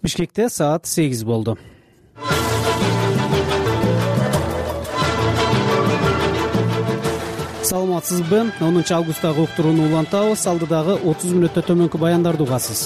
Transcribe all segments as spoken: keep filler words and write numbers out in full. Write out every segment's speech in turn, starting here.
Бишкекте саат сегиз болду. Саламатсызбы? онунчу августтагы уктурууну улантабыз. Алдыдагы отуз мүнөттө төмөнкү баяндарды угасыз.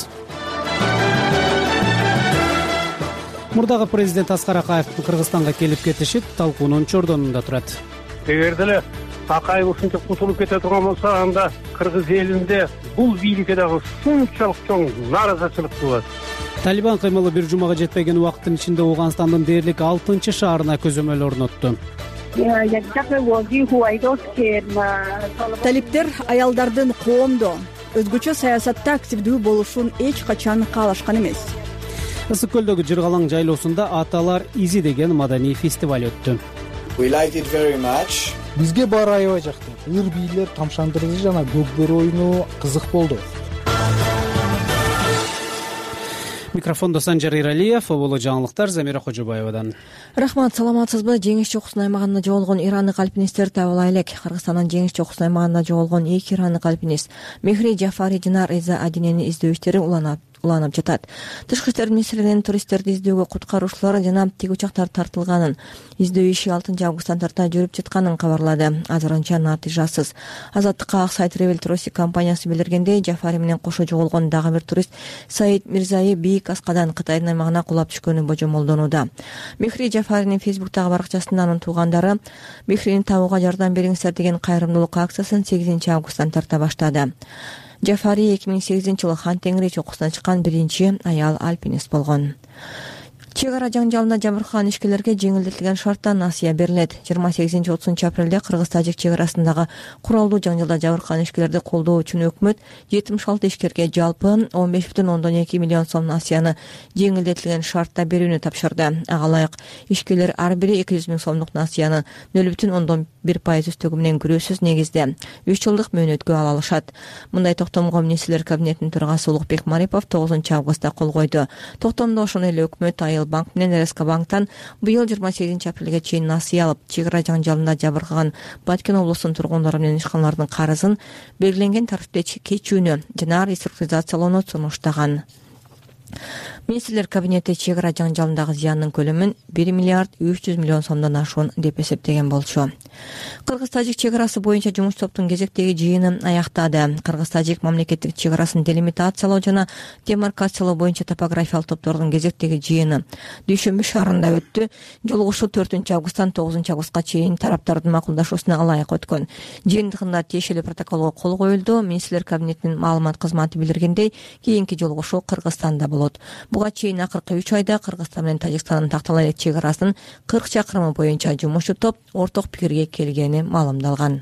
Мурдагы президент Аскар Акаевдин Кыргызстанга келип кетиши талкуунун чордонунда турат. Эгерде эле Акаев ушинтип кутулуп кете турган болсо, анда кыргыз элинде бул бийликке дагы ушунчалык чоң нааразычылык туулат. Талибан кыймылы бир жумага жетпеген убакыттын ичинде Ооганстандын дээрлик алтынчы шаарына көзөмөл орнотту. Талиптер аялдардын коомдо өзгөчө саясатта активдүү болушун эч качан каалашкан эмес. Ысык көлдөгү Жыргалаң жайлоосунда Аталар изи деген маданий фестиваль өттү. Бизге баары аябай жакты. Ыр бийлер, тамшандырыгы жана көкбөр оюну кызык болду. Микрофондо Санжар Иралиев, боло жаңылыктар Замира Кожобаевадан. Рахмат, саламатсызбы? Жеңиш чокусунун аймагында жоголгон ирандык альпинисттер табыла элек. Кыргызстандын жеңиш чокусунун аймагында жоголгон эки ирандык альпинист Мехри Жафари жана Реза Адиненин издөө иштери уланат уланып жатат. Тышкы иштер министрлигинин туристтерди издөөгө куткаруучулар жана тик учактар тартылганын, издөө иши алтынчы августтан тарта жүрүп жатканын кабарлады. Азырынча натыйжасыз. Азаттыкка Ак Сайт Ревел туристик компаниясы билдиргендей, Жафари менен кошо жоголгон дагы бир турист Саид Мирзаев бийик аскадан Кытайдын аймагына кулап түшкөнү божомолдонууда. Мехри Жафаринин фейсбуктагы баракчасында анын туугандары Мехрини табууга жардам бериңиздер деген кайрымдуулук акциясын сегизинчи августтан тарта баштады. Жафари эки миң сегизинчи жылы Хан Теңири чокусуна чыккан биринчи аял альпинист болгон. Чек ара жаңжалында жабыркаган ишкерлерге жеңилдетилген шартта насыя берилет. жыйырма сегизинчи отузунчу апрелде Кыргыз-Тажик чек арасындагы куралдуу жаңжалда жабыркаган ишкерлерди колдоо үчүн өкмөт жетимиш алты ишкерге жалпы он беш бүтүн ондон эки миллион сом насыяны жеңилдетилген шартта берүүнү тапшырды. Ага ылайык ишкерлер ар бири эки жүз миң сомдук насыяны нөл бүтүн ондон бир пайыз үстөгү менен күрөөсүз негизде үч жылдык мөөнөткө ала алышат. Мындай токтомго министрлер кабинетинин төрагасы Улукбек Марипов тогузунчу августта кол койду. Токтомдо ошону эле өкмөт Айыл банк менен РСК банктан быйыл жыйырма сегизинчи апрелге чейин насыя алып, чек ара жаңжалында жабыркаган Баткен облусунун тургундары менен ишканалардын карызын белгиленген тартипте кечүүнү жана реструктуризациялоону сунуштаган. Министрлер кабинети чек ара жаңжалындагы зыяндын көлөмүн бир миллиард үч жүз миллион сомдон ашуун деп эсептеген болчу. Кыргыз-Тажик чек арасы боюнча жумуш топтун кезектеги жыйынын аяктады. Кыргыз-Тажик мамлекеттик чек арасын делимитациялоо жана демаркациялоо боюнча топографиялык топтордун кезектеги жыйыны Дүйшөмбү шаарында өттү. Жолугушуу төртүнчү августтан тогузунчу августка чейин тараптардын макулдашуусуна ылайык өткөн. Жыйынтыгында тиешелүү протоколго кол коюлду. Министрлер кабинетинин маалымат кызматы билдиргендей, кийинки жолугушуу Кыргызстанда болот. Буга чейин акыркы үч айда Кыргызстан менен Тажикстандын тактала элек чек арасынын кырк чакырымы боюнча жумушчу топ орток пикирге келгени маалымдалган.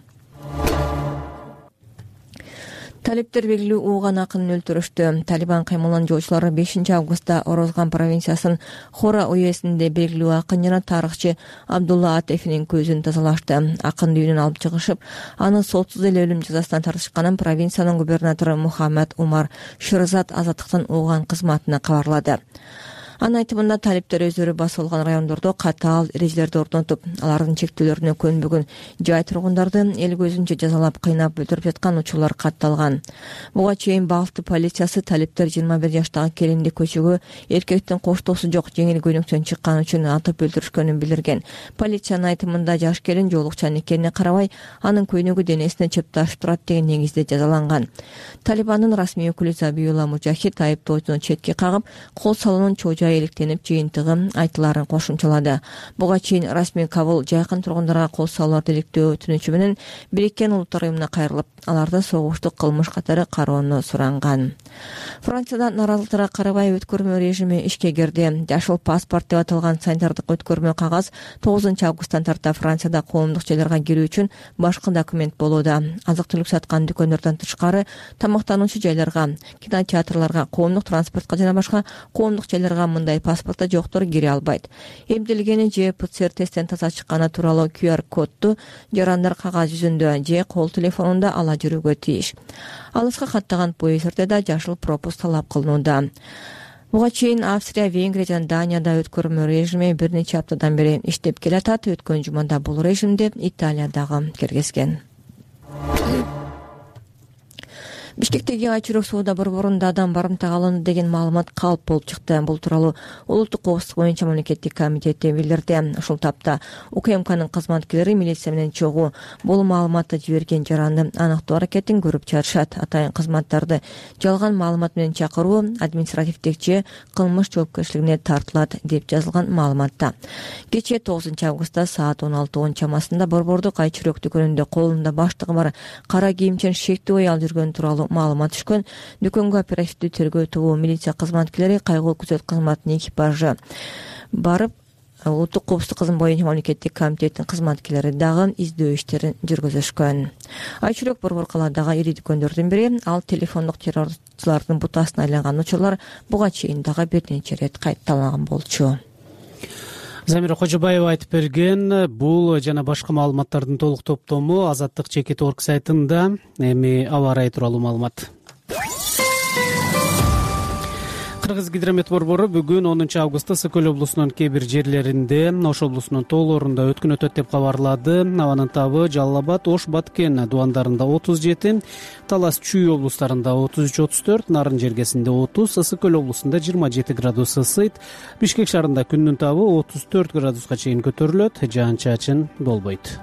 Талиптер белгилүү ууган акынын өлтүрүштү. Талибан кыймылынын жоочулары бешинчи августта Орозган провинциясынын Хора уездинде белгилүү акын жана тарыхчы Абдулла Атефинин көзүн тазалашты. Акын үйүнөн алып чыгышып, аны сотсуз эле өлүм жазасынан тартышканын провинциянын губернатору Мухаммад Умар Шырзат азаттыктын ууган кызматына кабарлады. Анын айтымында талиптер өздөрү басылган райондордо катаал эрежелерди орнотуп, алардын чектөөлөрүнө көнбөгөн жай тургундарды эл көзүнчө жазалап, кыйнап өлтүрүп жаткан учурлар катталган. Буга чейин Балтı полициясы талиптер жыйырма бир жаштагы келинди көчөгө эркектин коштоосу жок жеңил көйнөктөн чыккан үчүн атып өлтүрүшкөнүн билдирген. Полициянын айтымында жаш келин жоолукчан экенине карабай, анын көйнөгү денесине чөп ташып турат деген негизде жазаланган. Талибандын расмий өкүлү Забиулла Мужахид айыптоочуну четке кагып, кол салуунун чожо электенип жыйынтыгы айтыларын кошумчалады. Буга чейин расмий Кабул жайкын тургундарга кол салууларды иликтөө өтүнүчү менен Бириккен Улуттар уюмуна кайрылып, аларды согуштук кылмыш катары кароону суранган. Францияда наразылыктарга карабай өткөрмө режими ишке кирди. Жашыл паспорт деп аталган санитардык өткөрмө кагаз тогузунчу августтан тарта Францияда коомдук жайларга кирүү үчүн башкы документ болууда. Азык-түлүк саткан дүкөндөрдөн тышкары тамактануучу жайларга, кинотеатрларга, коомдук транспортко жана башка коомдук жайларга мындай паспорта жоктор кире албайт. Эмдилгени же ПЦР тесттен таза чыкканы тууралуу кью ар кодду жарандар кагаз жүзүндө же кол телефонунда ала жүрүүгө тийиш. Алыска каттаган поезддерде да жашыл пропуск талап кылынууда. Буга чейин Австрия, Венгрия жана Данияда өткөрмө режими бир нече аптадан бери иштеп келатат. Өткөн жумада бул режимди Италия дагы киргизген. Бишкектеги Айчүрөк сууда борборунда адам барымтага алынды деген маалымат калп болуп чыкты. Бул тууралуу улуттук коопсуздук боюнча мамлекеттик комитети билдирди. Ушул тапта УКМКнын кызматкерлери милиция менен чогуу бул маалыматты жиберген жаранды аныктоо аракетин көрүп чыгарышат. Атайын кызматтарды жалган маалымат менен чакыруу административдик же кылмыш жоопкерчилигине тартылат деп жазылган маалыматта. Кечээ тогузунчу августта саат он алты он чамасында борбордук Айчүрөк дүкөнүндө колунда баштыгы бар кара кийимчен шектүү аял жүргөн тууралуу маалымат түшкөн. Дүкөнгө оперативдүү тергөө тобу милиция кызматкерлери, кайгылуу күзөт кызматынын экипажы барып, улуттук коопсуздук кызматы боюнча мамлекеттик комитеттин кызматкерлери дагы издөө иштерин жүргүзүшкөн. Айчүрөк борбор калаадагы ири дүкөндөрдүн бири. Ал телефондук террорчулардын бутасына айланган учурлар буга чейин дагы бир нече ирет кайталанган болчу. Замира Кожобаева айтып берген. Бул жана башка маалыматтардын толук топтому Азаттык чекит точка орг сайтында. Эми аба ырайы тууралуу маалымат. Кыргыз гидромет борбору бүгүн онунчу августта Ысык-Көл облусунун кээ бир жерлеринде, Ош облусунун тоолорунда өткүн өтөт деп кабарлады. Абанын табы Жалал Абад, Ош, Баткен дубандарында отуз жети, Талас, Чүй облустарында отуз үч отуз төрт, Нарын жергесинде отуз, Ысык-Көл облусунда жыйырма жети градус ысыйт. Бишкек шаарында күндүн табы отуз төрт градуска чейин көтөрүлөт, жаан-чачын болбойт.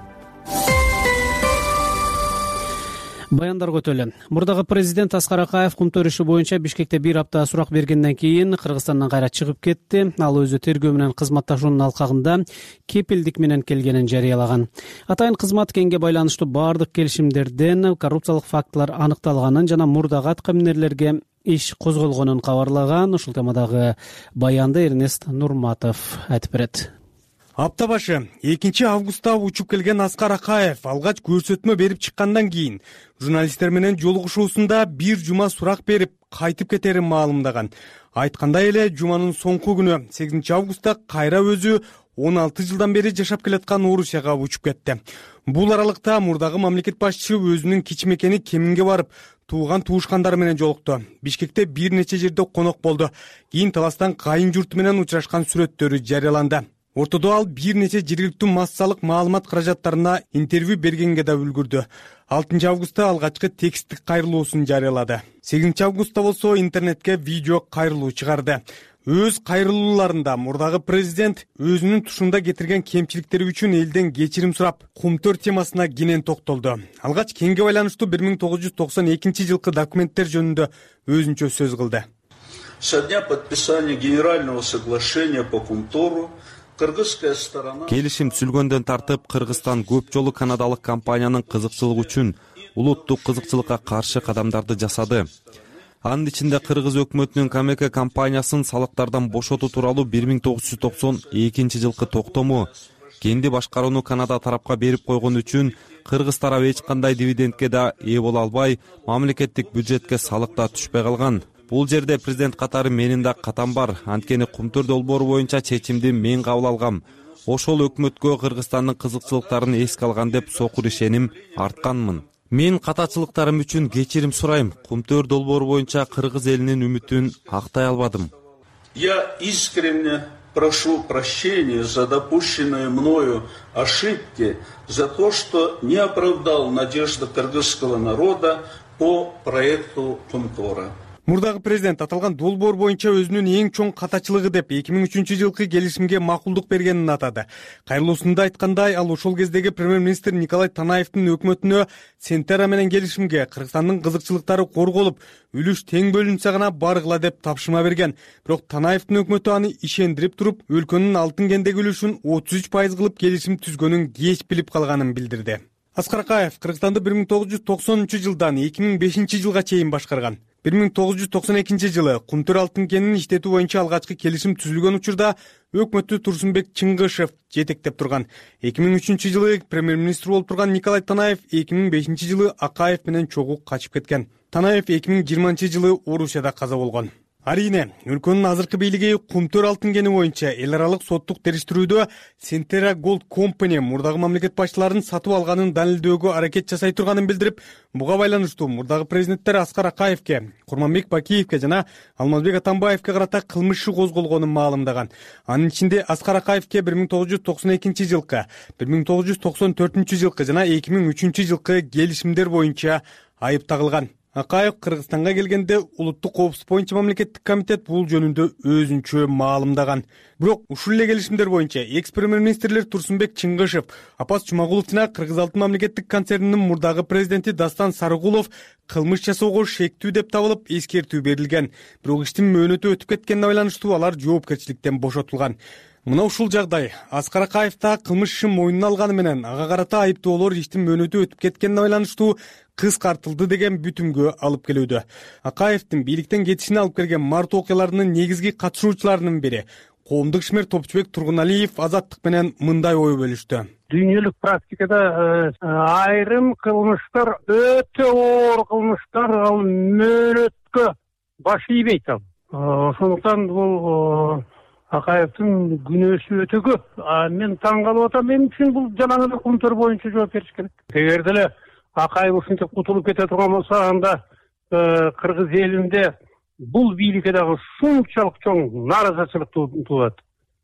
Баяндарга өтөлү. Мурдагы президент Аскар Акаев кумтөр иши боюнча Бишкекте бир апта сурак бергенден кийин Кыргызстандан кайра чыгып кетти. Ал өзү тергөө менен кызматташуунун алкагында кепилдик менен келгенин жарыялаган. Атайын кызмат кеңге байланыштуу баардык келишимдерден коррупциялык фактылар аныкталганын жана мурдагы аткаминерлерге иш козголгонун кабарлаган. Ушул темадагы баянды Эрнест Нурматов айтып берет. Апта башы экинчи августта учуп келген Аскар Акаев алгач көрсөтмө берип чыккандан кийин журналисттер менен жолугушуусунда бир жума сурак берип кайтып кетерин маалымдаган. Айткандай эле жуманын соңку күнү сегизинчи августта кайра өзү он алты жылдан бери жашап келаткан Орусияга учуп кетти. Бул аралыкта мурдагы мамлекет башчысы өзүнүн кичмекени Кеминге барып, тууган туушкандары менен жолукту. Бишкекте бир нече жерде конок болду. Кийин Таластан кайын журту менен учурашкан сүрөттөрү жарыяланды. Ортодо ал бир нече жергиликтүү массалык маалымат каражаттарына интервью бергенге да үлгүрдү. алтынчы августта алгачкы тексттик кайрылуусун жарыялады. сегизинчи августта болсо интернетке видео кайрылуу чыгарды. Өз кайрылууларында мурдагы президент өзүнүн тушунда кетирген кемчиликтери үчүн элден кечирим сурап, кумтөр темасына кенен токтолду. Алгач кеңге байланыштуу бир миң тогуз жүз токсон экинчи жылкы документтер жөнүндө өзүнчө сөз кылды. Со дня подписания генерального соглашения по Кумтору келишим түзүлгөндөн тартып Кыргызстан көп жолу канадалык компаниянын кызыкчылыгы үчүн улуттук кызыкчылыкка каршы кадамдарды жасады. Анын ичинде Кыргыз өкмөтүнүн Камека компаниясын салыктардан бошотуу тууралуу бир миң тогуз жүз токсон экинчи жылкы токтому, кенди башкарууну Канада тарапка берип койгон үчүн Кыргыз тарабы эч кандай дивидендке да ээ боло албай, мамлекеттик бюджетке салык да түшпөй калган. Бул жерде президент катары менин да катам бар. Анткени кумтөр долбоору боюнча чечимди мен кабыл алгам. Ошол өкмөткө Кыргызстандын кызыкчылыктарын эске алган деп сокур ишеним артканмын. Мен катачылыктарым үчүн кечирим сурайм. Кумтөр долбоору боюнча Кыргыз элинин үмүтүн актай албадым. Я искренне прошу прощения за допущенные мною ошибки, за то, что не оправдал надежды кыргызского народа по проекту Кумтора. Мурдагы президент аталган долбоор боюнча өзүнүн эң чоң катачылыгы деп эки миң үчүнчү жылкы келишимге макулдук бергенин атады. Кайрылуусунда айткандай, ал ошол кездеги премьер-министр Николай Танаевдин өкмөтүнө Сентера менен келишимге Кыргызстандын кызыкчылыктары корголуп, үлүш тең бөлүнсө гана баргыла деп тапшырма берген. Бирок Танаевдин өкмөтү аны ишендирип туруп, өлкөнүн алтын кендеги үлүшүн отуз үч пайыз кылып келишим түзгөнүн кеч билип калганын билдирди. Аскар Акаев Кыргызстанды бир миң тогуз жүз токсонунчу жылдан эки миң бешинчи жылга чейин башкарган. бир миң тогуз жүз токсон экинчи жылы Кумтөр алтын кенин иштетүү боюнча алгачкы келишим түзүлгөн учурда өкмөттү Турсунбек Чыңгышев жетектеп турган. эки миң үчүнчү жылы премьер-министр болуп турган Николай Танаев эки миң бешинчи жылы Акаев менен чогуу качып кеткен. Танаев эки миң жыйырманчы жылы Орусияда каза болгон. Арийне, өлкөнүн азыркы бийлиги Кумтөр алтын кени боюнча эл аралык соттук териштирүүдө Сентера Gold Company мурдагы мамлекет башчыларын сатып алганын далилдөөгө аракет жасай турганын билдирип, буга байланыштуу мурдагы президенттер Аскар Акаевке, Курманбек Бакиевке жана Алмазбек Атамбаевке карата кылмыш иши козголгонун маалымдаган. Анын ичинде Аскар Акаевке бир миң тогуз жүз токсон экинчи жылкы, бир миң тогуз жүз токсон төртүнчү жылкы жана эки миң үчүнчү жылкы келишимдер боюнча айып тагылган. Акаев Кыргызстанга келгенде улуттук коопсуздук боюнча мамлекеттик комитет бул жөнүндө өзүнчө маалымдаган. Бирок ушул эле келишимдер боюнча экс премьер-министрлер Турсунбек Чыңгышев, Апас Жумагулов жана Кыргыз Алтын мамлекеттик концернинин мурдагы президенти Дастан Сарыгулов кылмыш жасоого шектүү деп табылып, эскертүү берилген. Бирок иштин мөөнөтү өтүп кеткенине байланыштуу алар жоопкерчиликтен бошотулган. Мына ушул жагдай Аскар Акаев да кылмыш ишин мойнуна алганы менен ага карата айыптоолор иштин мөөнөтү өтүп кеткенине байланыштуу кыскартылды деген бүтүмгө алып келүүдө. Акаевдин бийликтен кетишине алып келген март окуяларынын негизги катышуучуларынын бири коомдук ишмер Топчубек Тургуналиев Азаттык менен мындай ой бөлүштү. Дүйнөлүк практикада айрым кылмыштар өтө оор кылмыштар, ал мөөнөткө баш ийбейт. Ошондуктан бул Акаевдин күнөөсү өтө көп. Мен таң калып атам, мен үчүн бул жанагы эле кумтөр боюнча жооп бериш керек. Эгер деле Акаев ушинтип кутулуп кете турган болсо, анда кыргыз элинде бул бийликке дагы ушунчалык чоң нааразычылык туулат.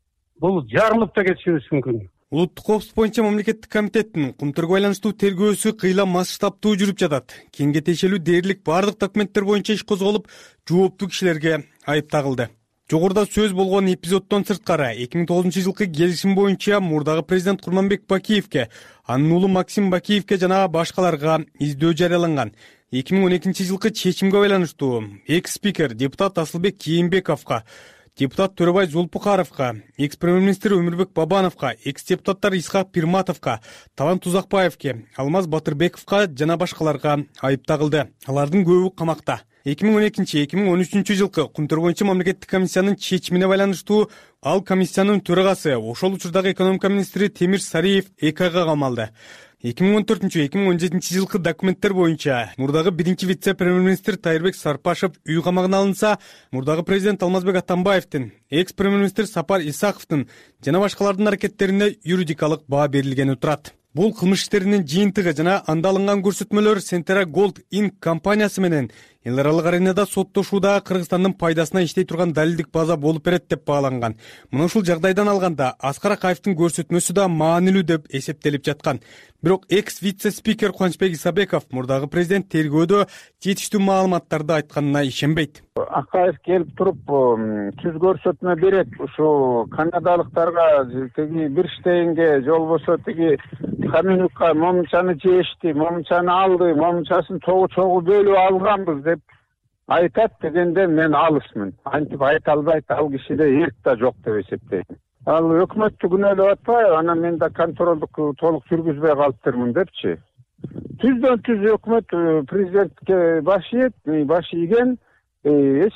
Бул жарылып да кетишибиз мүмкүн. Улуттук коопсуздук боюнча мамлекеттик комитеттин кумтөргө байланыштуу тергөөсү кыйла масштабтуу жүрүп жатат. Кеңге тиешелүү дээрлик бардык документтер боюнча иш козголуп, жооптуу кишилерге айып тагылды. Жогоруда сөз болгон эпизоддон сырткары эки миң тогузунчу жылкы келишим боюнча мурдагы президент Курманбек Бакиевке, анын уулу Максим Бакиевке жана башкаларга издөө жарыяланган. эки миң он экинчи жылкы чечимге байланыштуу экс-спикер депутат Асылбек Кийимбековго, депутат Төрөбай Зулпукаровго, экс-премьер-министр Өмүрбек Бабановго, экс-депутаттар Исхак Пирматовго, Талан Тузакбаевке, Алмаз Батырбековго жана башкаларга айып тагылды. Алардын көбү камакта. эки миң он экинчи — эки миң он үчүнчү жылкы кумтөр боюнча мамлекеттик комиссиянын чечимине байланыштуу ал комиссиянын төрагасы, ошол учурдагы экономика министри Темир Сариев эки айга камалды. эки миң он төртүнчү — эки миң он жетинчи жылкы документтер боюнча мурдагы биринчи вице-премьер-министр Тайырбек Сарпашев үй камагына алынса, мурдагы президент Алмазбек Атамбаевдин, экс-премьер-министр Сапар Исаковдун жана башкалардын аракеттерине юридикалык баа берилгени турат. Бул кылмыш иштеринин жыйынтыгы жана анда алынган көрсөтмөлөр Centera Gold Inc компаниясы менен эл аралык аренада соттошууда Кыргызстандын пайдасына иштей турган далилдик база болуп берет деп бааланган. Мына ушул жагдайдан алганда Аскар Акаевдин көрсөтмөсү да маанилүү деп эсептелип жаткан. Бирок экс-вице-спикер Кубанычбек Исабеков мурдагы президент тергөөдө жетиштүү маалыматтарды айтканына ишенбейт. Акаев келип туруп түз көрсөтмө берет. Ушу канадалыктарга тиги Бирштейнге же болбосо тиги Каменюкка момунчаны жешти, момунчаны алды, момунчасын чогуу-чогуу бөлүп алганбыз деп айтат дегенде мен алысмын. Антип айта албайт, ал кишиде эрк да жок деп эсептейм. Ал өкмөттү күнөөлөп атпайбы, анан мен да контролдук толук жүргүзбөй калыптырмын депчи. Түздөн түз өкмөт президентке баш ийет, баш ийген, эч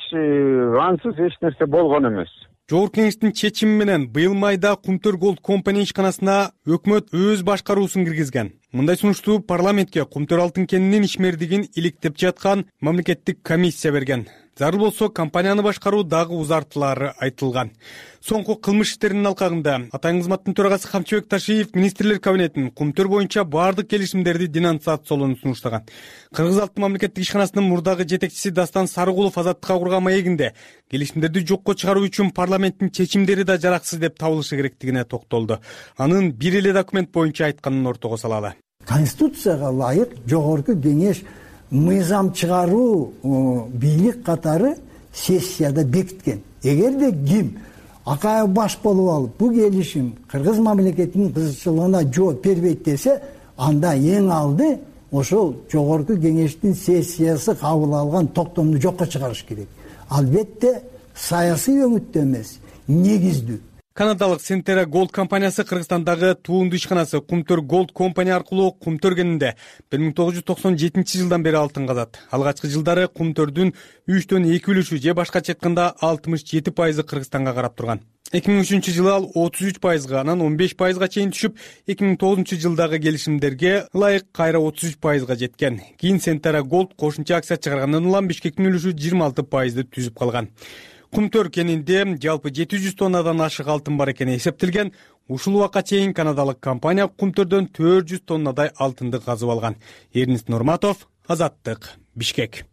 ансыз эч нерсе болгон эмес. Жогорку кеңештин чечими менен быйыл майда Кумтөр Gold Company ишканасына өкмөт өз башкаруусун киргизген. Мындай сунушту парламентке Кумтөр алтын кенинин ишмердигин иликтеп жаткан мамлекеттик комиссия берген. Зарыл болсо компанияны башкаруу дагы узартылары айтылган. Соңку кылмыш иштеринин алкагында Атайын кызматтын төрагасы Камчыбек Ташиев министрлер кабинетин Кумтөр боюнча бардык келишимдерди денонсациялоону сунуштаган. Кыргыз алтын мамлекеттик ишканасынын мурдагы жетекчиси Дастан Сарыгулов Азаттыкка курган маегинде келишимдерди жокко чыгаруу үчүн парламенттин чечимдери да жараксыз деп табылышы керектигине токтолду. Анын бир эле документ боюнча айтканын ортого салалы. Конституцияга ылайык жогорку кеңеш мыйзам чыгаруу бийлик катары сессияда бекиткен. Эгерде ким Акаев баш болуп алып, бу келишим Кыргыз мамлекетинин кызыкчылыгына жооп бербейт десе, анда эң алды ошол жогорку кеңештин сессиясы кабыл алган токтомду жокко чыгарыш керек. Албетте саясий өңүттө эмес, негиздүү. Канадалык Centera Gold компаниясы Кыргызстандагы туунду ишканасы Кумтөр Gold Company аркылуу Кумтөр кенинде бир миң тогуз жүз токсон жетинчи жылдан бери алтын казат. Алгачкы жылдары Кумтөрдүн үчтөн эки үлүшү же башкача айтканда алтымыш жети пайызы Кыргызстанга карап турган. эки миң үчүнчү жылы ал отуз үч пайызга, анан он беш пайызга чейин түшүп, эки миң тогузунчу жылдагы келишимдерге ылайык кайра отуз үч пайызга жеткен. Кийин Centera Gold кошумча акция чыгаргандан улам Бишкектин үлүшү жыйырма алты пайызды түзүп калган. Кумтөр кенинде жалпы жети жүз тоннадан ашык алтын бар экени эсептелген. Ушул убакка чейин канадалык компания Кумтөрдөн төрт жүз тоннадай алтынды казып алган. Эрнест Нурматов, Азаттык, Бишкек.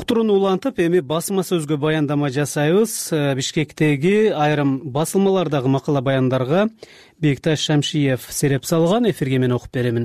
уктурууну улантып эми басма сөзгө баяндама жасайбыз. Бишкектеги айрым басылмалардагы макала баяндарга Бекташ Шамшиев сереп салган. Эфирге мен окуп беремин.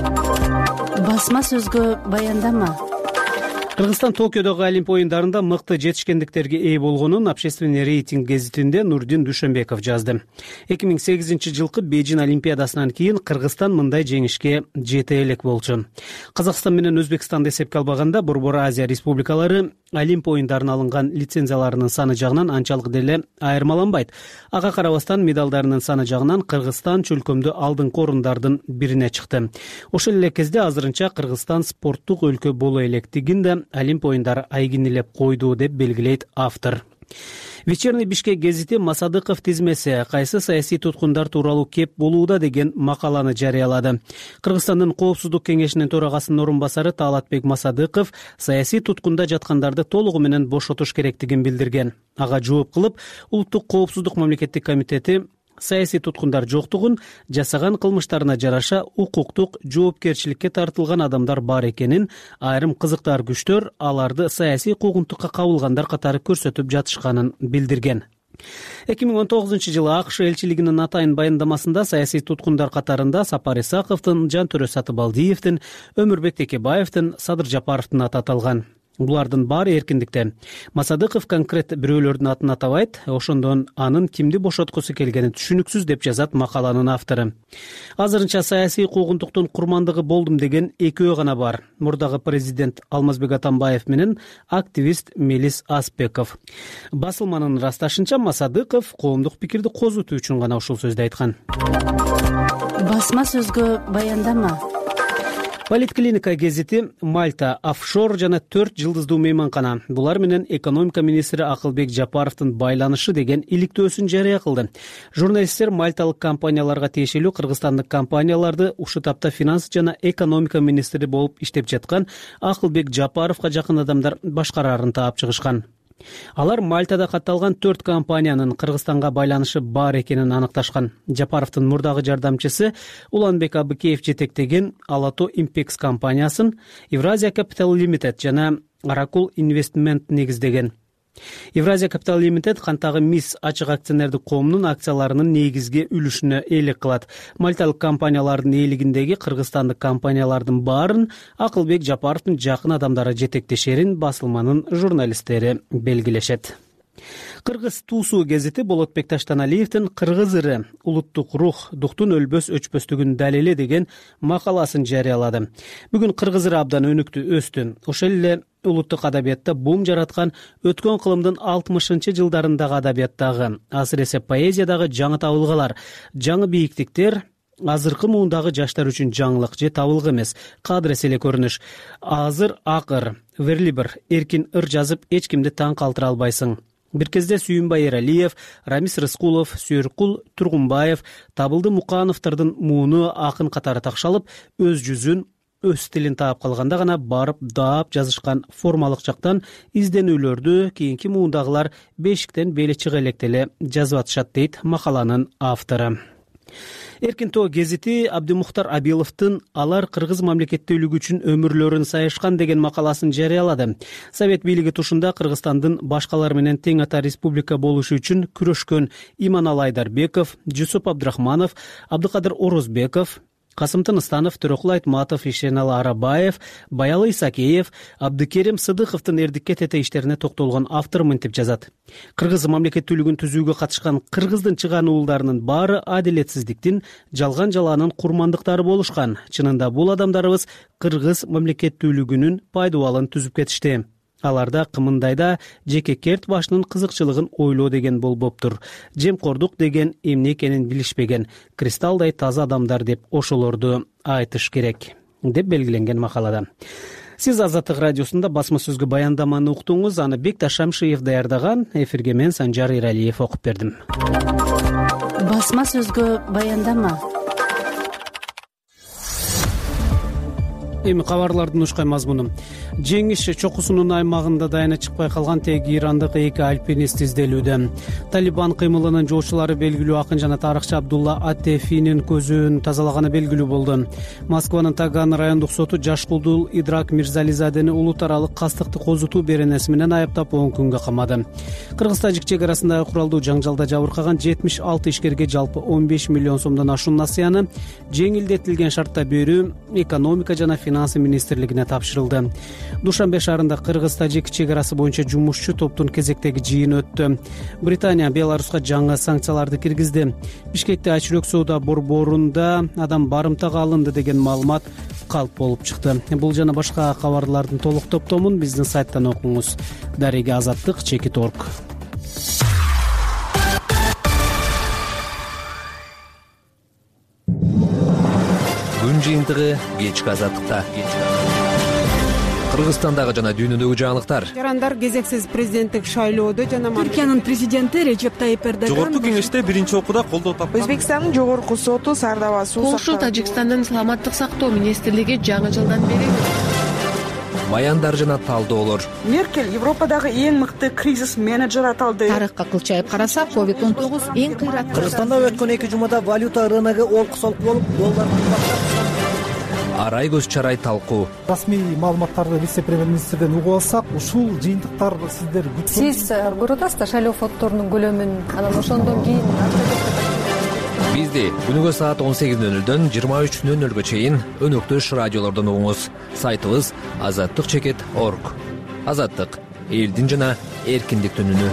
Басма сөзгө баяндама. Кыргызстан Токиодогу Олимп оюндарында мыкты жетишкендиктерге ээ болгонун общественный рейтинг гезитинде Нурдин Душенбеков жазды. эки миң сегизинчи жылкы Бейжин Олимпиадасынан кийин Кыргызстан мындай жеңишке жете элек болчу. Казакстан менен Өзбекстанды эсепке албаганда Борбор Азия республикалары Олимп оюндарына алынган лицензияларынын саны жагынан анчалык деле айырмаланбайт. Ага карабастан медалдарынын саны жагынан Кыргызстан чөлкөмдө алдыңкы орундардын бирине чыкты. Ошол эле кезде азырынча Кыргызстан спорттук өлкө боло электигин да Олимп оюндары айгинелеп койду деп белгилейт автор. Вечерний Бишкек гезити Масадыков тизмеси кайсы саясий туткундар тууралуу кеп болууда деген макаланы жарыялады. Кыргызстандын Коопсуздук кеңешинин төрагасынын орун басары Таалатбек Масадыков саясий туткунда жаткандарды толугу менен бошотуш керектигин билдирген. Ага жооп кылып, Улуттук коопсуздук мамлекеттик комитети саясий туткундар жоктугун, жасаган кылмыштарына жараша укуктук жоопкерчиликке тартылган адамдар бар экенин, айрым кызыктар күчтөр аларды саясий куугунтукка кабылгандар катары көрсөтүп жатышканын билдирген. эки миң он тогузунчу жылы АКШ элчилигинин атайын баяндамасында саясий туткундар катарында Сапар Исаковдун, Жантөрө Сатыбалдиевдин, Өмүрбек Текебаевдин, Садыр Жапаровдун аты аталган. Булардын баары эркиндикте. Масадыков конкрет бирөөлөрдүн атын атабайт, ошондон анын кимди бошоткусу келгени түшүнүксүз деп жазат макаланын автору. Азырынча саясий куугунтуктун курмандыгы болдум деген экөө гана бар. Мурдагы президент Алмазбек Атамбаев менен активист Мелис Аспеков. Басылманын ырасташынча Масадыков коомдук пикирди козутуу үчүн гана ушул сөздү айткан. Басма сөзгө баяндама. Политклиника гезити Мальта офшор жана төрт жылдыздуу мейманкана. Булар менен экономика министри Акылбек Жапаровдун байланышы деген иликтөөсүн жарыя кылды. Журналисттер мальталык компанияларга тиешелүү кыргызстандык компанияларды ушул тапта финанс жана экономика министри болуп иштеп жаткан Акылбек Жапаровго жакын адамдар башкарарын таап чыгышкан. Алар Мальтада катталган төрт компаниянын Кыргызстанга байланышы бар экенин аныкташкан. Жапаровдун мурдагы жардамчысы Уланбек Абыкеев жетектеген Алато Импекс компаниясын Евразия Capital Limited жана Аракул Investment негиздеген. Евразия Capital Limited кантагы мис ачык акционердик коомунун акцияларынын негизги үлүшүнө ээлик кылат. Мальталык компаниялардын ээлигиндеги кыргызстандык компаниялардын баарын Акылбек Жапаровдун жакын адамдары жетектешерин басылманын журналисттери белгилешет. Кыргыз туусу гезити Болотбек Таштаналиевдин Кыргыз ыры улуттук рух дуктун өлбөс өчпөстүгүн далили деген макаласын жарыялады. Бүгүн кыргыз ыры абдан өнүктү, өстү. Ошол эле улуттук адабиятта бум жараткан өткөн кылымдын алтымышынчы жылдарындагы адабияттагы, асыресе поэзиядагы жаңы табылгалар, жаңы бийиктиктер азыркы муундагы жаштар үчүн жаңылык же табылгы эмес, кадыр эселе көрүнүш. Азыр акыр, верлибир, эркин ыр жазып эч кимди таң калтыра албайсың. Бир кезде Сүйүнбай Эралиев, Рамис Рыскулов, Сүйөркул Тургунбаев, Табылды Мукановдордун мууну акын катары такшалып, өз жүзүн, өз стилин таап калганда гана барып даап жазышкан формалык жактан изденүүлөрдү кийинки муундагылар бешиктен бели чыга электеле жазып атышат дейт макаланын автору. Эркин тоо гезити Абдымухтар Абиловдун алар кыргыз мамлекеттүүлүгү үчүн өмүрлөрүн саяшкан деген макаласын жарыялады. Совет бийлиги тушунда Кыргызстандын башкалар менен тең ата республика болушу үчүн күрөшкөн Иманалы Айдарбеков, Жусуп Абдрахманов, Абдыкадыр Орозбеков, Касымтын Ыстанов, Төрөкул Айтматов, Ишеналы Арабаев, Баялы Исакеев, Абдыкерим Сыдыковдун эрдикке тете иштерине токтолгон автор мынтип жазат. Кыргыз мамлекеттүүлүгүн түзүүгө катышкан кыргыздын чыган уулдарынын баары адилетсиздиктин, жалган жалаанын курмандыктары болушкан. Чынында бул адамдарыбыз кыргыз мамлекеттүүлүгүнүн пайдубалын түзүп кетишти. Аларда кымындайда жеке керт башынын кызыкчылыгын ойлоо деген болбоптур. Жемкордук деген эмне экенин билишпеген, кристалдай таза адамдар деп ошолорду айтыш керек, деп белгиленген макалада. Сиз Азаттык радиосунда басма сөзгө баяндаманы уктуңуз. Аны Бекташ Шамшиев даярдаган. Эфирге мен Санжар Иралиев окуп бердим. Басма сөзгө баяндама. Эми кабарлардын ушкай мазмуну. Жеңиш чокусунун аймагында дайына чыкпай калган теги ирандык эки альпинист изделүүдө. Талибан кыймылынын жоочулары белгилүү акын жана тарыхчы Абдулла Атефинин көзүн тазалаганы белгилүү болду. Москванын Таган райондук соту Жашкулдул Идрак Мирзализадени улут аралык кастыкты козутуу беренеси менен айыптап он күнгө камады. Кыргыз-Тажик чек арасындагы куралдуу жаңжалда жабыркаган жетимиш алты ишкерге жалпы он беш миллион сомдон ашуун насыяны жеңилдетилген шартта берүү экономика жана финансы министрлигине тапшырылды. Душанбе шаарында Кыргыз-Тажик чек арасы боюнча жумушчу топтун кезектеги жыйыны өттү. Британия Беларуска жаңы санкцияларды киргизди. Бишкекте Ачырөк соода борборунда адам барымтага алынды деген маалымат калп болуп чыкты. Бул жана башка кабарлардын толук топтомун биздин сайттан окуңуз. Дареге Азаттык, Чекит точка орг. Күн жыйынтыгы кечки Азаттыкта. Кыргызстандагы жана дүйнөдөгү жаңылыктар. Жарандар кезексиз президенттик шайлоодо жана Түркиянын президенти Режеп Тайип Эрдоган Жогорку кеңеште биринчи окууда колдоо тапкан. Өзбекстандын жогорку соту Сардаба суу Польша Тажикстандын саламаттык сактоо министрлиги жаңы жылдан бери баяндар жана талдоолор. Меркель Европадагы эң мыкты кризис менеджер аталды. Тарыхка кылчайып карасак, ковид он тогуз эң кыйрат. Кыргызстанда өткөн эки жумада валюта рыногу олку-солку болуп, доллар Арай көз чарай талкуу. Расмий маалыматтарды вице-премьер-министрден угуп алсак, ушул жыйынтыктар сиздер күткөн. Сиз көрүп да шайлоо фонддорунун көлөмүн анан ошондон кийин Бизди күнүгө саат он сегиз нөл нөлдөн жыйырма үч нөл нөлгө чейин өнөктөш радиолордон угуңуз. Сайтыбыз азаттык чекит точка орг. Азаттык элдин жана эркиндиктин үнү.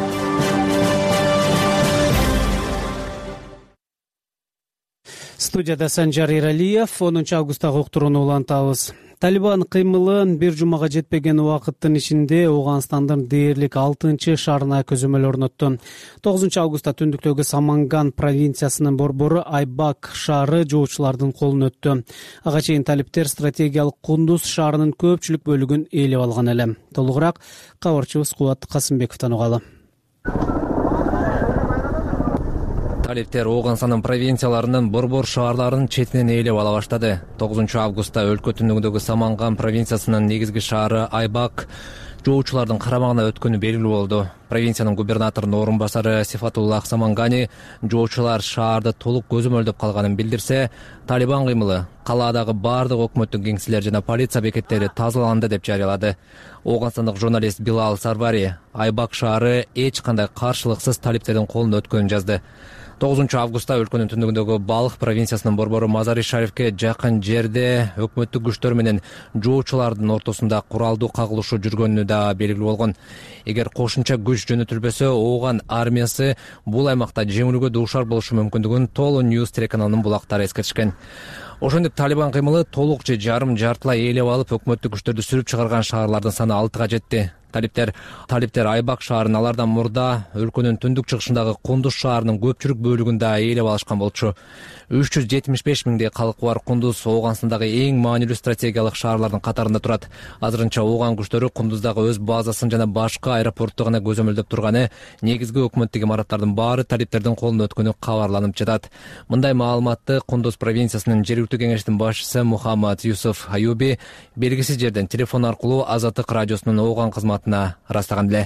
Студияда Санжар Иралиев. онунчу августтагы уктурууну улантабыз. Талибан кыймылын бир жумага жетпеген убакыттын ичинде Ооганстандын дээрлик алтынчы шаарына көзөмөл орнотту. тогузунчу августта түндүктөгү Саманган провинциясынын борбору Айбак шаары жоочулардын колуна өттү. Ага чейин талиптер стратегиялык Кундуз шаарынын көпчүлүк бөлүгүн ээлеп алган эле. Толугураак кабарчыбыз Кубат Касымбековдон угалы. Талиптер Ооганстандын провинцияларынын борбор шаарларын четинен ээлеп ала баштады. тогузунчу августта өлкө түндүгүндөгү Саманган провинциясынын негизги шаары Айбак жоочулардын карамагына өткөнү белгилүү болду. Провинциянын губернаторунун орун басары Сифатуллах Самангани жоочулар шаарды толук көзөмөлдөп калганын билдирсе, Талибан кыймылы калаадагы бардык өкмөттүк кеңселер жана полиция бекеттери тазаланды деп жарыялады. Ооганстандык журналист Билал Сарвари Айбак шаары эч кандай каршылыксыз талиптердин колуна өткөнүн жазды. тогузунчу августта өлкөнүн түндүгүндөгү Балх провинциясынын борбору Мазари Шарифке жакын жерде өкмөттүк күчтөр менен жоочулардын ортосунда куралдуу кагылышуу жүргөнү да белгилүү болгон. Эгер кошумча күч жөнөтүлбөсө, Ооган армиясы бул аймакта жеңилүүгө дуушар болушу мүмкүндүгүн Толу Ньюс телеканалынын булактары эскертишкен. Ошондук Талибан кыймылы толук же жарым жартылай ээлеп алып, өкмөттүк күчтөрдү сүрүп чыгарган шаарлардын саны алтыга жетти. Талиптер Талиптер Айбак шаарын алардан мурда өлкөнүн түндүк чыгышындагы Кундуз шаарынын көпчүлүк бөлүгүндө ээлеп алышкан болчу. үч жүз жетимиш беш миңдей калкы бар Кундуз Ооганстандагы эң маанилүү стратегиялык шаарлардын катарында турат. Азырынча Ооган күчтөрү Кундуздагы өз базасын жана башка аэропортту гана көзөмөлдөп турганы, негизги өкмөттүк имараттардын баары талиптердин колуна өткөнү кабарланып жатат. Мындай маалыматты Кундуз провинциясынын жергиликтүү кеңештин башчысы Мухаммад Юсуф Аюби белгисиз жерден телефон аркылуу Азаттык радиосунун Ооган кызматына ырастаган эле.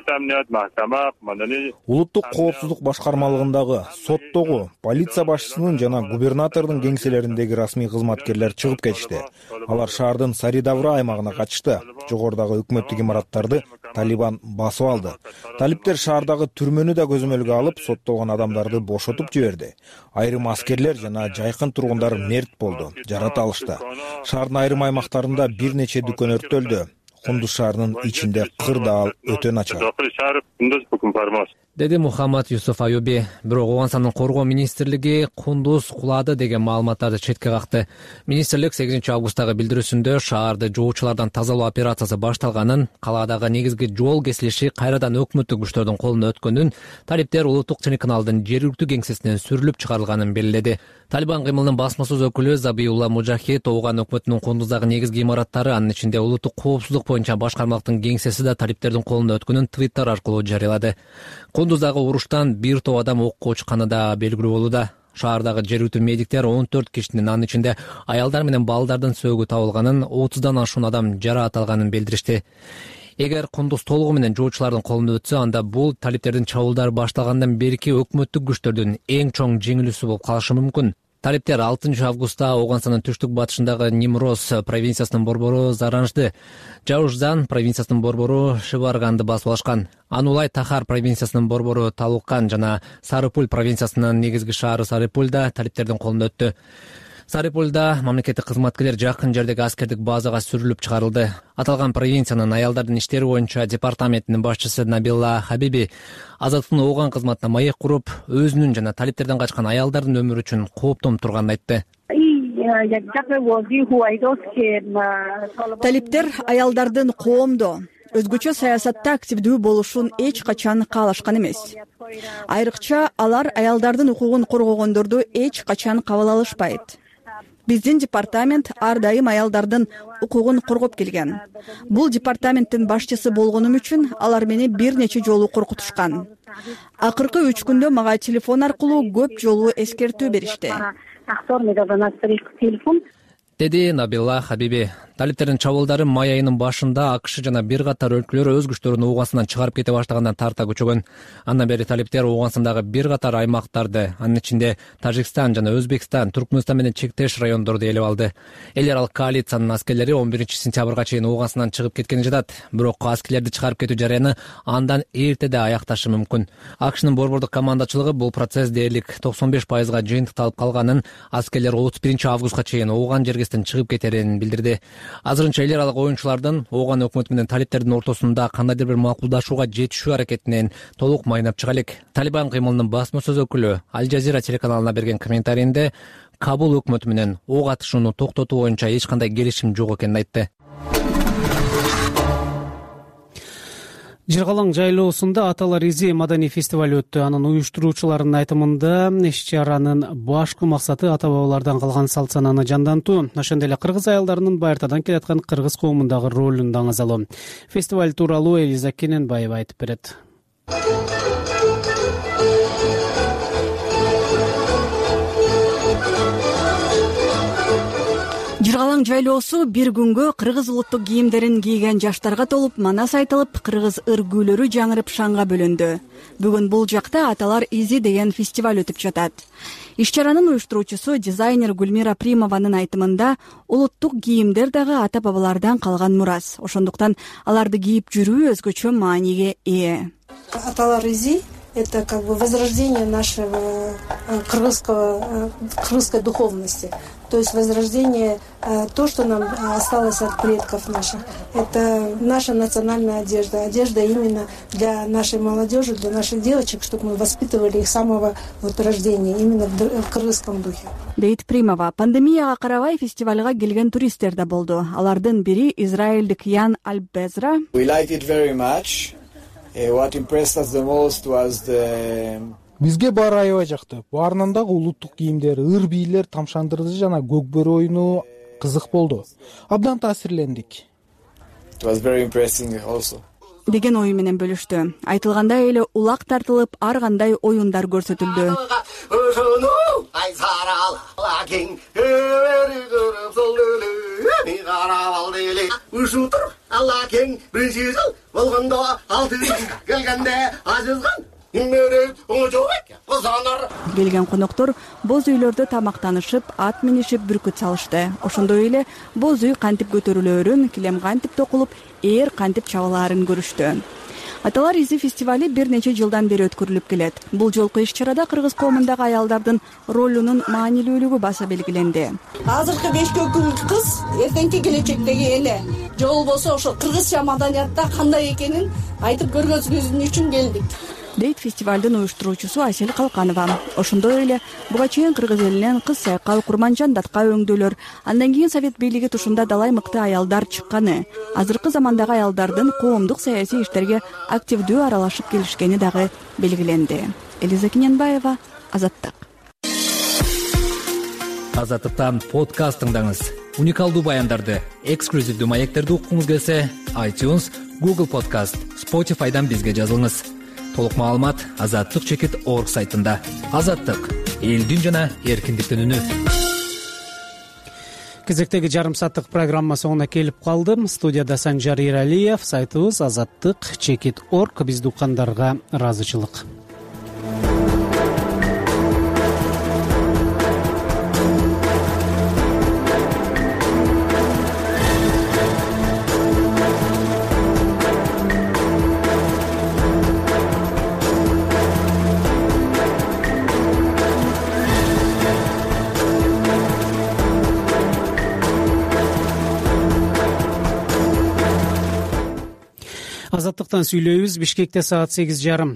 Улуттук коопсуздук башкармалыгындагы соттогу полиция башчысынын жана губернатордун кеңселериндеги расмий кызматкерлер чыгып кетишти. Алар шаардын Саридавра аймагына качышты. Жогорудагы өкмөттүк имараттарды Талибан басып алды. Талиптер шаардагы түрмөнү да көзөмөлгө алып, соттолгон адамдарды бошотуп жиберди. Айрым аскерлер жана жайкын тургундар мерт болду, жарата алышты. Шаардын айрым аймактарында бир нече дүкөн өрттөлдү. Кундуз шаарынын ичинде кырдаал өтө начар. Деди Мухаммад Юсуф Аюби. Бирок Ооганстандын коргоо министрлиги Кундуз кулады деген маалыматтарды четке какты. Министрлик сегизинчи августтагы билдирүүсүндө шаарды жоочулардан тазалоо операциясы башталганын, калаадагы негизги жол кесилиши кайрадан өкмөттүк күчтөрдүн колуна өткөнүн, талиптер улуттук телеканалдын жергиликтүү кеңсесинен сүрүлүп чыгарылганын белгиледи. Талибан кыймылынын басмасөз өкүлү Забиулла Мужахид Ооган өкмөтүнүн Кундуздагы негизги имараттары, анын ичинде улуттук коопсуздук боюнча башкармалыктын кеңсеси да талиптердин колуна өткөнүн Твиттер аркылуу жарыялады. Кундуздагы уруштан бир топ адам окко учканы да белгилүү болууда. Шаардагы жергиликтүү медиктер он төрт кишинин, анын ичинде аялдар менен балдардын сөөгү табылганын, отуздан ашуун адам жараат алганын билдиришти. Эгер кундуз толугу менен жоочулардын колуна өтсө, анда бул талиптердин чабуулдары башталгандан берки өкмөттүк күчтөрдүн эң чоң жеңилүүсү болуп калышы мүмкүн. Талиптер алтынчы августта Ооганстандын түштүк батышындагы Нимрос провинциясынын борбору Заранжды, Жаужзан провинциясынын борбору Шыбарганды басып алышкан. Анулай Тахар провинциясынын борбору Талуккан жана Сарыпуль провинциясынын негизги шаары Сарыпуль да талиптердин колуна өттү. Сарыпульда мамлекеттик кызматкерлер жакын жердеги аскердик базага сүрүлүп чыгарылды. Аталган провинциянын аялдардын иштери боюнча департаментинин башчысы Набилла Хабиби Азаттыктын Ооган кызматына маек куруп, өзүнүн жана талиптерден качкан аялдардын өмүрү үчүн кооптом турганын айтты. Талиптер аялдардын коомдо өзгөчө саясатта активдүү болушун эч качан каалашкан эмес. Айрыкча алар аялдардын укугун коргогондорду эч качан кабыл алышпайт. Биздин департамент ар дайым аялдардын укугун коргоп келген. Бул департаменттин башчысы болгонум үчүн алар мени бир нече жолу коркутушкан. Акыркы үч күндө мага телефон аркылуу көп жолу эскертүү беришти, деди Набилла Хабиби. Талиптердин чабуулдары май айынын башында АКШ жана бир катар өлкөлөр өз күчтөрүн Ооганстандан чыгарып кете баштагандан тарта көчөгөн. Андан бери талиптер Ооганстандагы бир катар аймактарды, анын ичинде Тажикстан жана Өзбекстан, Туркмөнстан менен чектеш райондорду ээлеп алды. Эл аралык коалициянын аскерлери он биринчи сентябрга чейин Ооганстандан чыгып кеткени жатат. Бирок аскерлерди чыгарып кетүү жарыяны андан эртеде аякташы мүмкүн. АКШнын борбордук командачылыгы бул процесс дээрлик токсон беш пайызга жыйынтыкталып калганын, аскерлер отуз биринчи августка чейин Ооган жергесинен чыгып кетерин билдирди. Азырынча эл аралык оюнчулардын Ооган өкмөтү менен талиптердин ортосунда кандайдыр бир макулдашууга жетишүү аракетинен толук майнап чыга элек. Талибан кыймылынын басма сөз өкүлү Аль Жазира телеканалына берген комментарийинде Кабул өкмөтү менен ок атышууну токтотуу боюнча эч кандай келишим жок экенин айтты. Жыргалаң жайлоосунда Аталар изи маданий фестиваль өттү. Анын уюштуруучуларынын айтымында иш-чаранын башкы максаты ата бабалардан калган салт санааны жандантуу, ошондой эле кыргыз аялдарынын байыртадан келаткан кыргыз коомундагы ролун даңазалоо. Фестиваль тууралуу Элиза Кененбаева айтып берет. Жыргалаң жайлоосу бир күнгө кыргыз улуттук кийимдерин кийген жаштарга толуп, манас айтылып, кыргыз ыр-күйлөрү жаңырып шаңга бөлөндү. Бүгүн бул жакта Аталар изи деген фестиваль өтүп жатат. Иш-чаранын уюштуруучусу дизайнер Гүлмира Примованын айтымында улуттук кийимдер дагы ата бабалардан калган мурас. Ошондуктан аларды кийип жүрүү өзгөчө мааниге ээ. Аталар изи — это как бы возрождение нашего кыргызского, кыргызской духовности. То есть возрождение, то, что нам осталось от предков наших. Это наша национальная одежда. Одежда именно для нашей молодежи, для наших девочек, чтобы мы воспитывали их с самого вот рождения, именно в кыргызском духе. Дейт Примова, пандемияга карабай фестивальга келген туристтер да болду. Алардын бири израилдик Ян Альбезра. We liked it very much. What impressed us the most was the Бизге баары аябай жакты. Баарынан дагы улуттук кийимдер, ыр бийлер, тамшандырды жана көкбөр оюну кызык болду. Абдан таасирлендик. It was very impressive also. Деген ою менен бөлүштү. Айтылгандай эле улак тартылып, ар кандай оюндар көрсөтүлдү. Келген коноктор боз үйлөрдө тамактанышып, ат минишип, бүркүт салышты. Ошондой эле боз үй кантип көтөрүлөөрүн, килем кантип токулуп, ээр кантип чабылаарын көрүштү. Аталар изи фестивали бир нече жылдан бери өткөрүлүп келет. Бул жолку иш-чарада кыргыз коомундагы аялдардын ролунун маанилүүлүгү баса белгиленди. Азыркы беш көкүн кыз эртеңки келечектеги эле. Же болбосо ошо кыргызча маданиятта кандай экенин айтып көргөзүү үчүн келдик, дейт фестивалдын уюштуруучусу Айсел Калканова. Ошондой эле буга чейин кыргыз элинен кыз сайкал, курманжан датка өңдөлөр, андан кийин совет бийлиги тушунда далай мыкты аялдар чыкканы, азыркы замандагы аялдардын коомдук саясий иштерге активдүү аралашып келишкени дагы белгиленди. Элиза Кененбаева, Азаттык. Азаттыктан подкаст тыңдаңыз. Уникалдуу баяндарды, эксклюзивдүү маектерди уккуңуз келсе, iTunes, Google Podcast, Spotify'дан бизге жазылыңыз. Толук маалымат азаттык чекит орг сайтында. Азаттык элдин жана эркиндиктин үнү. Кезектеги жарым сааттык программа соңуна келип калды. Студияда Санжар Эралиев, сайтыбыз азаттык чекит точка орг. Бизди уккандарга ыраазычылык. Азаттыктан сүйлөйбүз. Бишкекте саат сегиз жарым.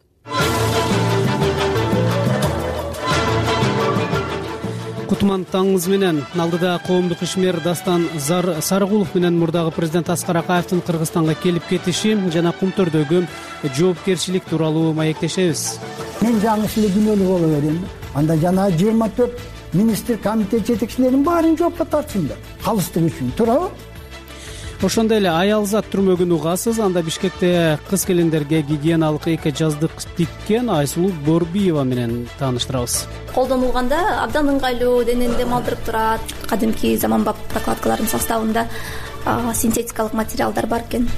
Кутман таңыңыз менен. Алдыда коомдук ишмер Дастан Сарыгулов менен мурдагы президент Аскар Акаевдин Кыргызстанга келип кетиши жана Кумтөрдөгү жоопкерчилик тууралуу маектешебиз. Мен жаңы эле күнөөлүү боло берем. Анда жана жыйырма төрт министр комитет жетекчилеринин баарын жоопко тартсындар. Калыстык үчүн туурабы? Ошондой эле аялзат түрмөгүн угасыз. Анда Бишкекте кыз келиндерге гигиеналык эки жаздык тиккен Айсулуу Борбиева менен тааныштырабыз. Колдонулганда абдан ыңгайлуу, денени дем алдырып турат. Кадимки заманбап прокладкалардын составында синтетикалык материалдар бар экен.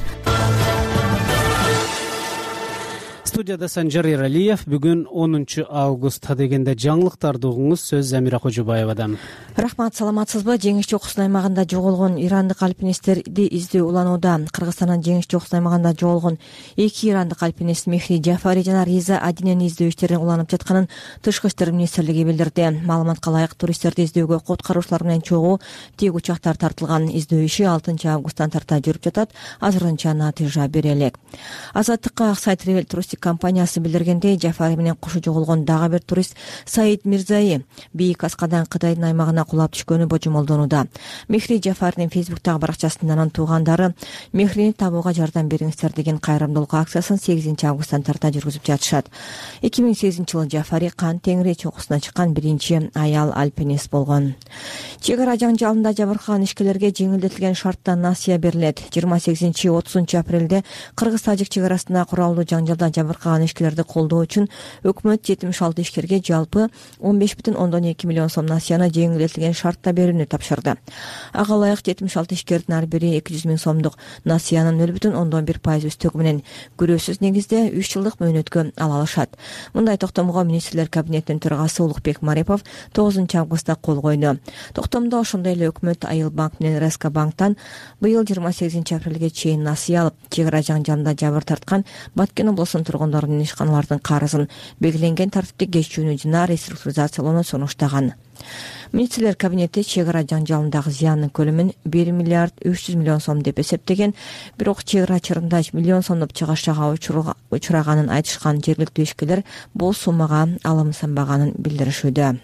Студияда Санжар Эралиев. Бүгүн онунчу август дегенде жаңылыктарды угуңуз. Сөз Замира Кожобаевадан. Рахмат, саламатсызбы? Жеңиш чокусунун аймагында жоголгон ирандык альпинисттерди издөө уланууда. Кыргызстандан жеңиш чокусунун аймагында жоголгон эки ирандык альпинист Мехри Жафари жана Риза Адиненин издөө иштерин уланып жатканын Тышкы иштер министрлиги билдирди. Маалыматка ылайык, туристтерди издөөгө куткаруучулар менен чогуу тик учактар тартылган. Издөө иши алтынчы августтан тарта жүрүп жатат. Азырынча натыйжа бере элек. Азаттыкка Аксайт Тревел туристтик компаниясы билдиргендей, Жафари менен кошо жоголгон дагы бир турист Саид Мирзаи бийик аскадан Кытайдын аймагына кулап түшкөнү божомолдонууда. Мехри Жафаринин фейсбуктагы баракчасында анын туугандары Мехрини табууга жардам бериңиздер деген кайрымдуулук акциясын сегизинчи августтан тарта жүргүзүп жатышат. эки миң сегизинчи жылы Жафари Кан Теңири чокусуна чыккан биринчи аял альпинист болгон. Чек ара жаңжалында жабыркаган ишкерлерге жеңилдетилген шартта насыя берилет. жыйырма сегизинчи отузунчу апрелде Кыргыз-Тажик чек арасында куралдуу жаңжалда жабыркаган ишкерлерди колдоо үчүн өкмөт жетимиш алты ишкерге жалпы он беш бүтүн ондон эки миллион сом насыяны жеңилдетилген шартта берүүнү тапшырды. Ага ылайык жетимиш алты ишкердин ар бири эки жүз миң сомдук насыянын нөл бүтүн ондон бир пайыз үстөгү менен күрөөсүз негизде үч жылдык мөөнөткө ала алышат. Мындай токтомго министрлер кабинетинин төрагасы Улукбек Марипов тогузунчу августта кол койду. Токтомдо ошондой эле өкмөт Айыл банк менен Реска банктан быйыл жыйырма сегизинчи апрелге чейин насыя алып, чек ара жаңжалында жабыр тарткан Баткен облусунун тургундорунун ишканалардын карызын белгиленген тартипте кечүүнү жана реструктуризациялоону сунуштаган. Министрлер кабинети чек ара жаңжалындагы зыяндын көлөмүн бир миллиард үч жүз миллион сом деп эсептеген, бирок чек ара чырында миллион сомдук чыгашага учураганын айтышкан жергиликтүү ишкерлер бул суммага алым санбаганын билдиришүүдө.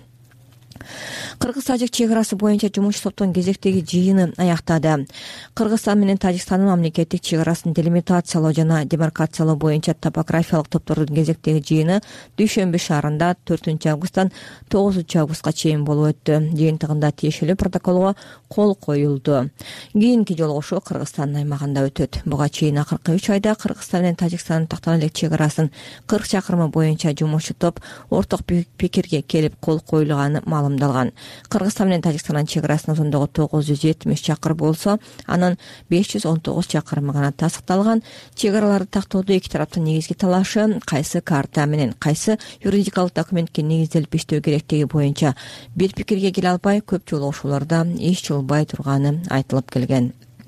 Кыргыз-Тажик чек арасы боюнча жумуш топтун кезектеги жыйыны аяктады. Кыргызстан менен Тажикстандын мамлекеттик чек арасын делимитациялоо жана демаркациялоо боюнча топографиялык топтордун кезектеги жыйыны Дүйшөмбү шаарында төртүнчү августтан тогузунчу августка чейин болуп өттү. Жыйынтыгында тиешелүү протоколго кол коюлду. Кийинки жолугушуу Кыргызстандын аймагында өтөт. Буга чейин акыркы үч айда Кыргызстан менен Тажикстандын тактана элек чек арасын кырк чакырымы боюнча жумушчу топ орток пикирге келип кол коюлганы маалымдалган. Кыргызстан менен Тажикстандын чек арасынын узундугу тогуз жүз жетимиш чакыр болсо, анын беш жүз он тогуз чакырымы гана тастыкталган. Чек араларды тактоодо эки тараптын негизги талашы кайсы карта менен кайсы юридикалык документке негизделип иштөө керектиги боюнча бир пикирге келе албай, көп жолугушууларда иш жылбай турганы айтылып келген.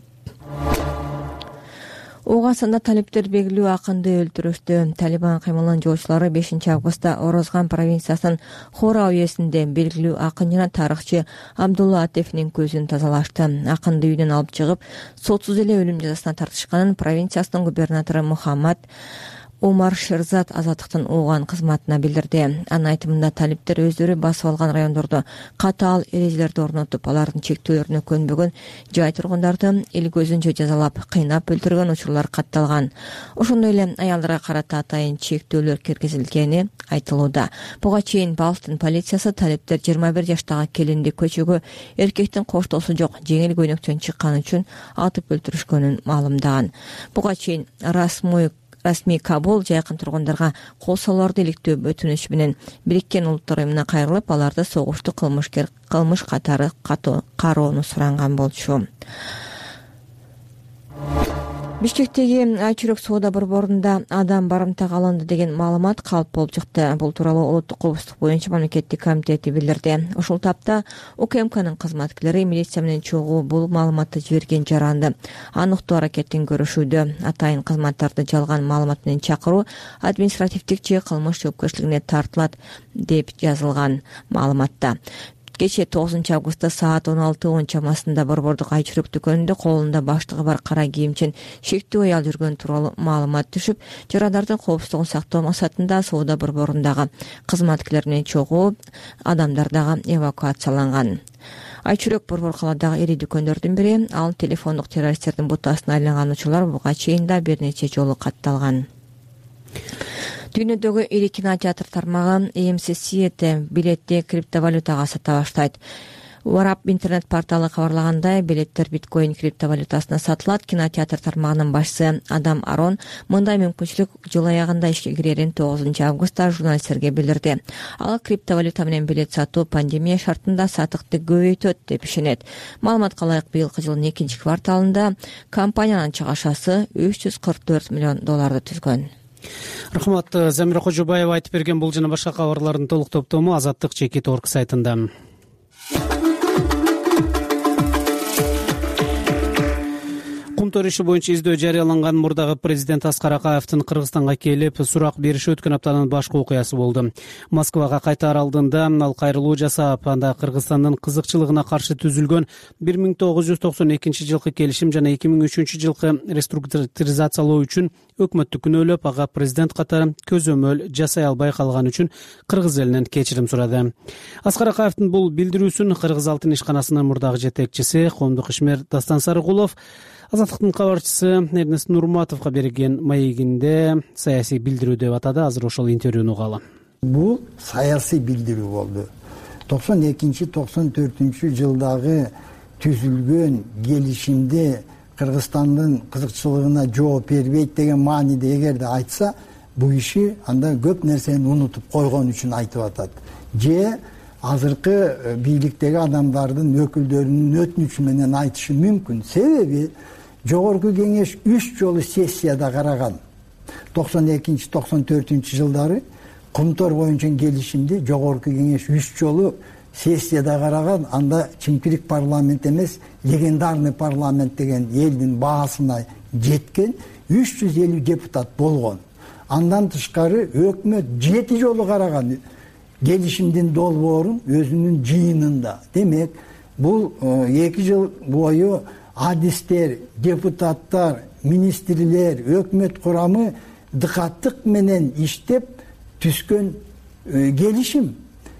Угасында талиптер белгилүү акынды өлтүрүштү. Талибан кыймылынын жоочулары бешинчи августта Орозган провинциясынын Хора уездинде белгилүү акын жана тарыхчы Абдулла Атефнин көзүн тазалашты. Акынды үйдөн алып чыгып, сотсуз эле өлүм жазасына тартышканын провинциясынын губернатору Мухаммад Умар Шерзат азаттыктын уган кызматына билдирди. Анын айтымында талиптер өздөрү басып алган райондордо катаал эрежелерди орнотуп, алардын чектөөлөрүнө көнбөгөн жай тургундарды эл көзүнчө жазалап, кыйнап өлтүргөн учурлар катталган. Ошондой эле аялдарга карата атайын чектөөлөр киргизилгени айтылууда. Буга чейин Балстын полициясы талиптер жыйырма бир жаштагы келинди көчөгө эркектин коштоосу жок жеңил көйнөктөн чыккан үчүн атып өлтүрүшкөнүн маалымдаган. Буга чейин Расмуй расмий Кабул жайкын тургундарга кол салууларды иликтөө өтүнүш менен Бириккен Улуттар Уюмуна кайрылып, аларды согушту кылмышкер кылмыш катары кароону суранган болчу. Бишкектеги Айчүрөк соода борборунда адам барымтага алынды деген маалымат калп болуп чыкты. Бул тууралуу улуттук коопсуздук боюнча мамлекеттик комитети билдирди. Ушул тапта УКМКнын кызматкерлери милиция менен чогуу бул маалыматты жиберген жаранды аныктоо аракетин көрүшүүдө. Атайын кызматтарды жалган маалымат менен чакыруу административдик же кылмыш жоопкерчилигине тартылат деп жазылган маалыматта. Кечээ тогузунчу августта саат он алты он чамасында борбордук Айчүрөк дүкөнүндө колунда баштыгы бар кара кийимчен шектүү аял жүргөн тууралуу маалымат түшүп, жарандардын коопсуздугун сактоо максатында соода борборундагы кызматкерлер менен чогуу адамдар дагы эвакуацияланган. Айчүрөк борбор калаадагы ири дүкөндөрдүн бири. Ал телефондук террористтердин бутасына айланган учурлар буга чейин да бир нече жолу катталган. Дүйнөдөгү ири кинотеатр тармагы эм эс си билетти криптовалютага сата баштайт. Warab интернет порталы кабарлагандай, билеттер биткоин криптовалютасына сатылат. Кинотеатр тармагынын башчысы Адам Арон мындай мүмкүнчүлүк жыл аягында ишке кирерин тогузунчу августта журналисттерге билдирди. Ал криптовалюта менен билет сатуу пандемия шартында сатыкты көбөйтөт деп ишенет. Маалыматка ылайык быйылкы жылдын экинчи кварталында компаниянын чыгашасы үч жүз кырк төрт миллион долларды түзгөн. Рахмат. Замира Кожобаева айтып берген бул жана башка кабарлардын толук топтому Азаттык чекит орг сайтында. Кумтөр иши боюнча издөө жарыяланган мурдагы президент Аскар Акаевдин Кыргызстанга келип сурак бериши өткөн аптанын башкы окуясы болду. Москвага кайтаар алдында ал кайрылуу жасап, анда Кыргызстандын кызыкчылыгына каршы түзүлгөн бир миң тогуз жүз токсон экинчи жылкы келишим жана эки миң үчүнчү жылкы реструктуризациялоо үчүн өкмөттү күнөөлөп, ага президент катары көзөмөл жасай албай калган үчүн кыргыз элинен кечирим сурады. Аскар Акаевдин бул билдирүүсүн Кыргыз Алтын ишканасынын мурдагы жетекчиси, коомдук ишмер Дастан Сарыгулов Азаттыктын кабарчысы Эрнест Нурматовго берген маегинде саясий билдирүү деп атады. Азыр ошол интервьюну угалы. Бул саясий билдирүү болду. токсон экинчи токсон төртүнчү жылдагы түзүлгөн келишимде Кыргызстандын кызыкчылыгына жооп бербейт деген мааниде эгерде айтса, бул иши анда көп нерсени унутуп койгон үчүн айтып атат. Же азыркы бийликтеги адамдардын өкүлдөрүнүн өтүнүчү менен айтышы мүмкүн. Себеби Жогорку кеңеш үч жолу сессияда караган. токсон экинчи токсон төртүнчү жылдары Кумтор боюнча келишимди Жогорку кеңеш үч жолу сессияда караган. Анда чимпирик парламент эмес, легендарный парламент деген элдин баасына жеткен үч жүз элүү депутат болгон. Андан тышкары өкмөт жети жолу караган келишимдин долбоорун өзүнүн жыйынында. Демек, бул эки жыл бою адистер, депутаттар, министрлер, өкмөт курамы дыкаттык менен иштеп түзгөн келишим.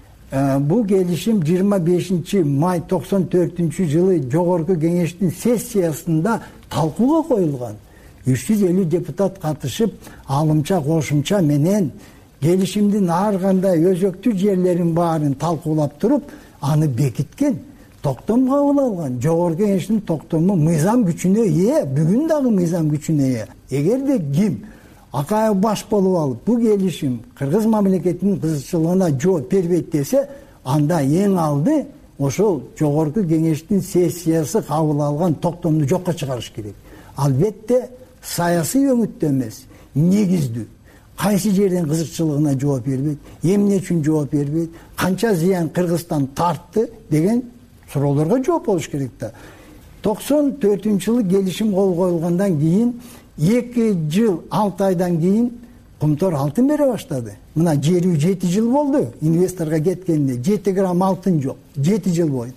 Бул келишим жыйырма бешинчи май токсон төртүнчү жылы Жогорку кеңештин сессиясында талкууга коюлган. үч жүз элүү депутат катышып, алымча кошумча менен келишимдин ар кандай өзөктүү жерлерин баарын талкуулап туруп, аны бекиткен. Токтом кабыл алган. Жогорку кеңештин токтому мыйзам күчүнө ээ, бүгүн дагы мыйзам күчүнө ээ. Эгерде ким Акаев баш болуп алып, бул келишим Кыргыз мамлекетинин кызыкчылыгына жооп бербейт десе, анда эң алды ошол Жогорку кеңештин сессиясы кабыл алган токтомду жокко чыгарыш керек. Албетте саясий өңүттө эмес, негиздүү. Кайсы жерден кызыкчылыгына жооп бербейт, эмне үчүн жооп бербейт, канча зыян Кыргызстан тартты деген суроолорго жооп болуш керек да. токсон төртүнчү жылы келишим кол коюлгандан кийин эки жыл алты айдан кийин Кумтор алтын бере баштады. Мына жерүү жети жыл болду инвесторго кеткенде, жети грамм алтын жок, жети жыл бойду.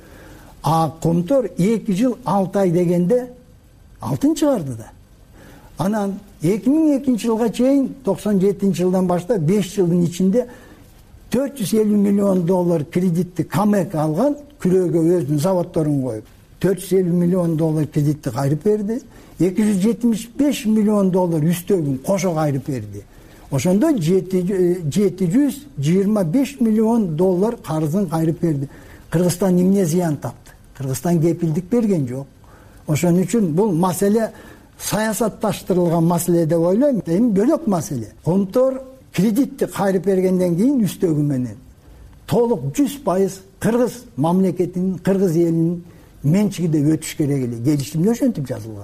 А Кумтор эки жыл алты ай дегенде алтын чыгарды да. Анан эки миң экинчи жылга чейин токсон жетинчи жылдан баштап беш жылдын ичинде төрт жүз элүү миллион доллар кредитти Камек алган, күрөөгө өзүнүн заводдорун коюп. төрт жүз элүү миллион доллар кредитти кайрып берди. эки жүз жетимиш беш миллион доллар үстөгүн кошо кайрып берди. Ошондо жети жүз жыйырма беш миллион доллар карызын кайрып берди. Кыргызстан эмне зыян тапты? Кыргызстан кепилдик берген жок. Ошон үчүн бул маселе саясатташтырылган маселе деп ойлойм. Эми бөлөк маселе. Комтор кредитти кайрып бергенден кийин үстөгү менен толук жүз пайыз кыргыз мамлекетинин, кыргыз элинин менчигиде өтүш керек эле. Келишимде ошентип жазылган.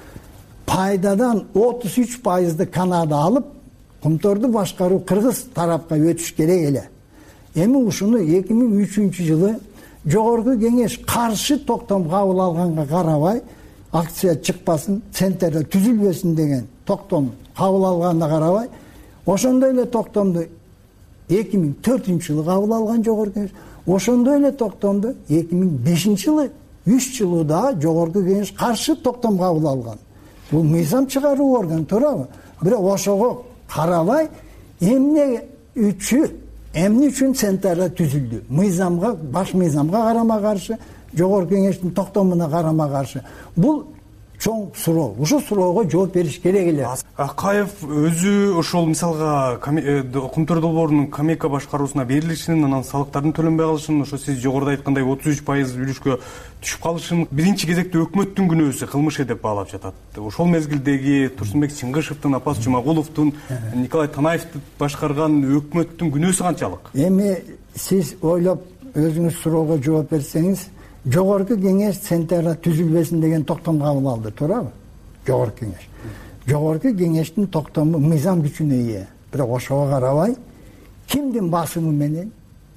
Пайдадан отуз үч пайызды Канада алып, Комторду башкаруу кыргыз тарапка өтүш керек эле. Эми ушуну эки миң үчүнчү жылы жогорку кеңеш каршы токтом кабыл алганга карабай, акция чыкпасын, центрде түзүлбөсүн деген токтом кабыл алганына карабай, ошондой эле токтомду эки миң төртүнчү жылы кабыл алган жогорку кеңеш. Ошондой эле токтомду эки миң бешинчи жылы үч жылы дагы жогорку кеңеш каршы токтом кабыл алган. Бул мыйзам чыгаруу орган, туурабы? Бирок ошого карабай, эмне үчүн, эмне үчүн центрда түзүлдү? Мыйзамга, баш мыйзамга карама каршы, жогорку кеңештин токтомуна карама каршы. Бул чоң суроо. Ушул суроого жооп бериш керек эле. Акаев өзү ошол мисалга Комтор долбоорунун Камека башкаруусуна берилишин, анан салыктардын төлөнбөй калышын, ошо сиз жогоруда айткандай отуз үч пайыз үлүшкө түшүп калышын биринчи кезекте өкмөттүн күнөөсү, кылмышы деп баалап жатат. Ошол мезгилдеги Турсунбек Чыңгышевдин, Апас Жумагуловдун, Николай Танаевди башкарган өкмөттүн күнөөсү канчалык? Эми сиз ойлоп өзүңүз суроого жооп берсеңиз, жогорку кеңеш центрда түзүлбөсүн деген токтом кабыл алды, туурабы? Жогорку кеңеш. Жогорку кеңештин токтому мыйзам күчүнө ээ. Бирок ошого карабай, кимдин басымы менен,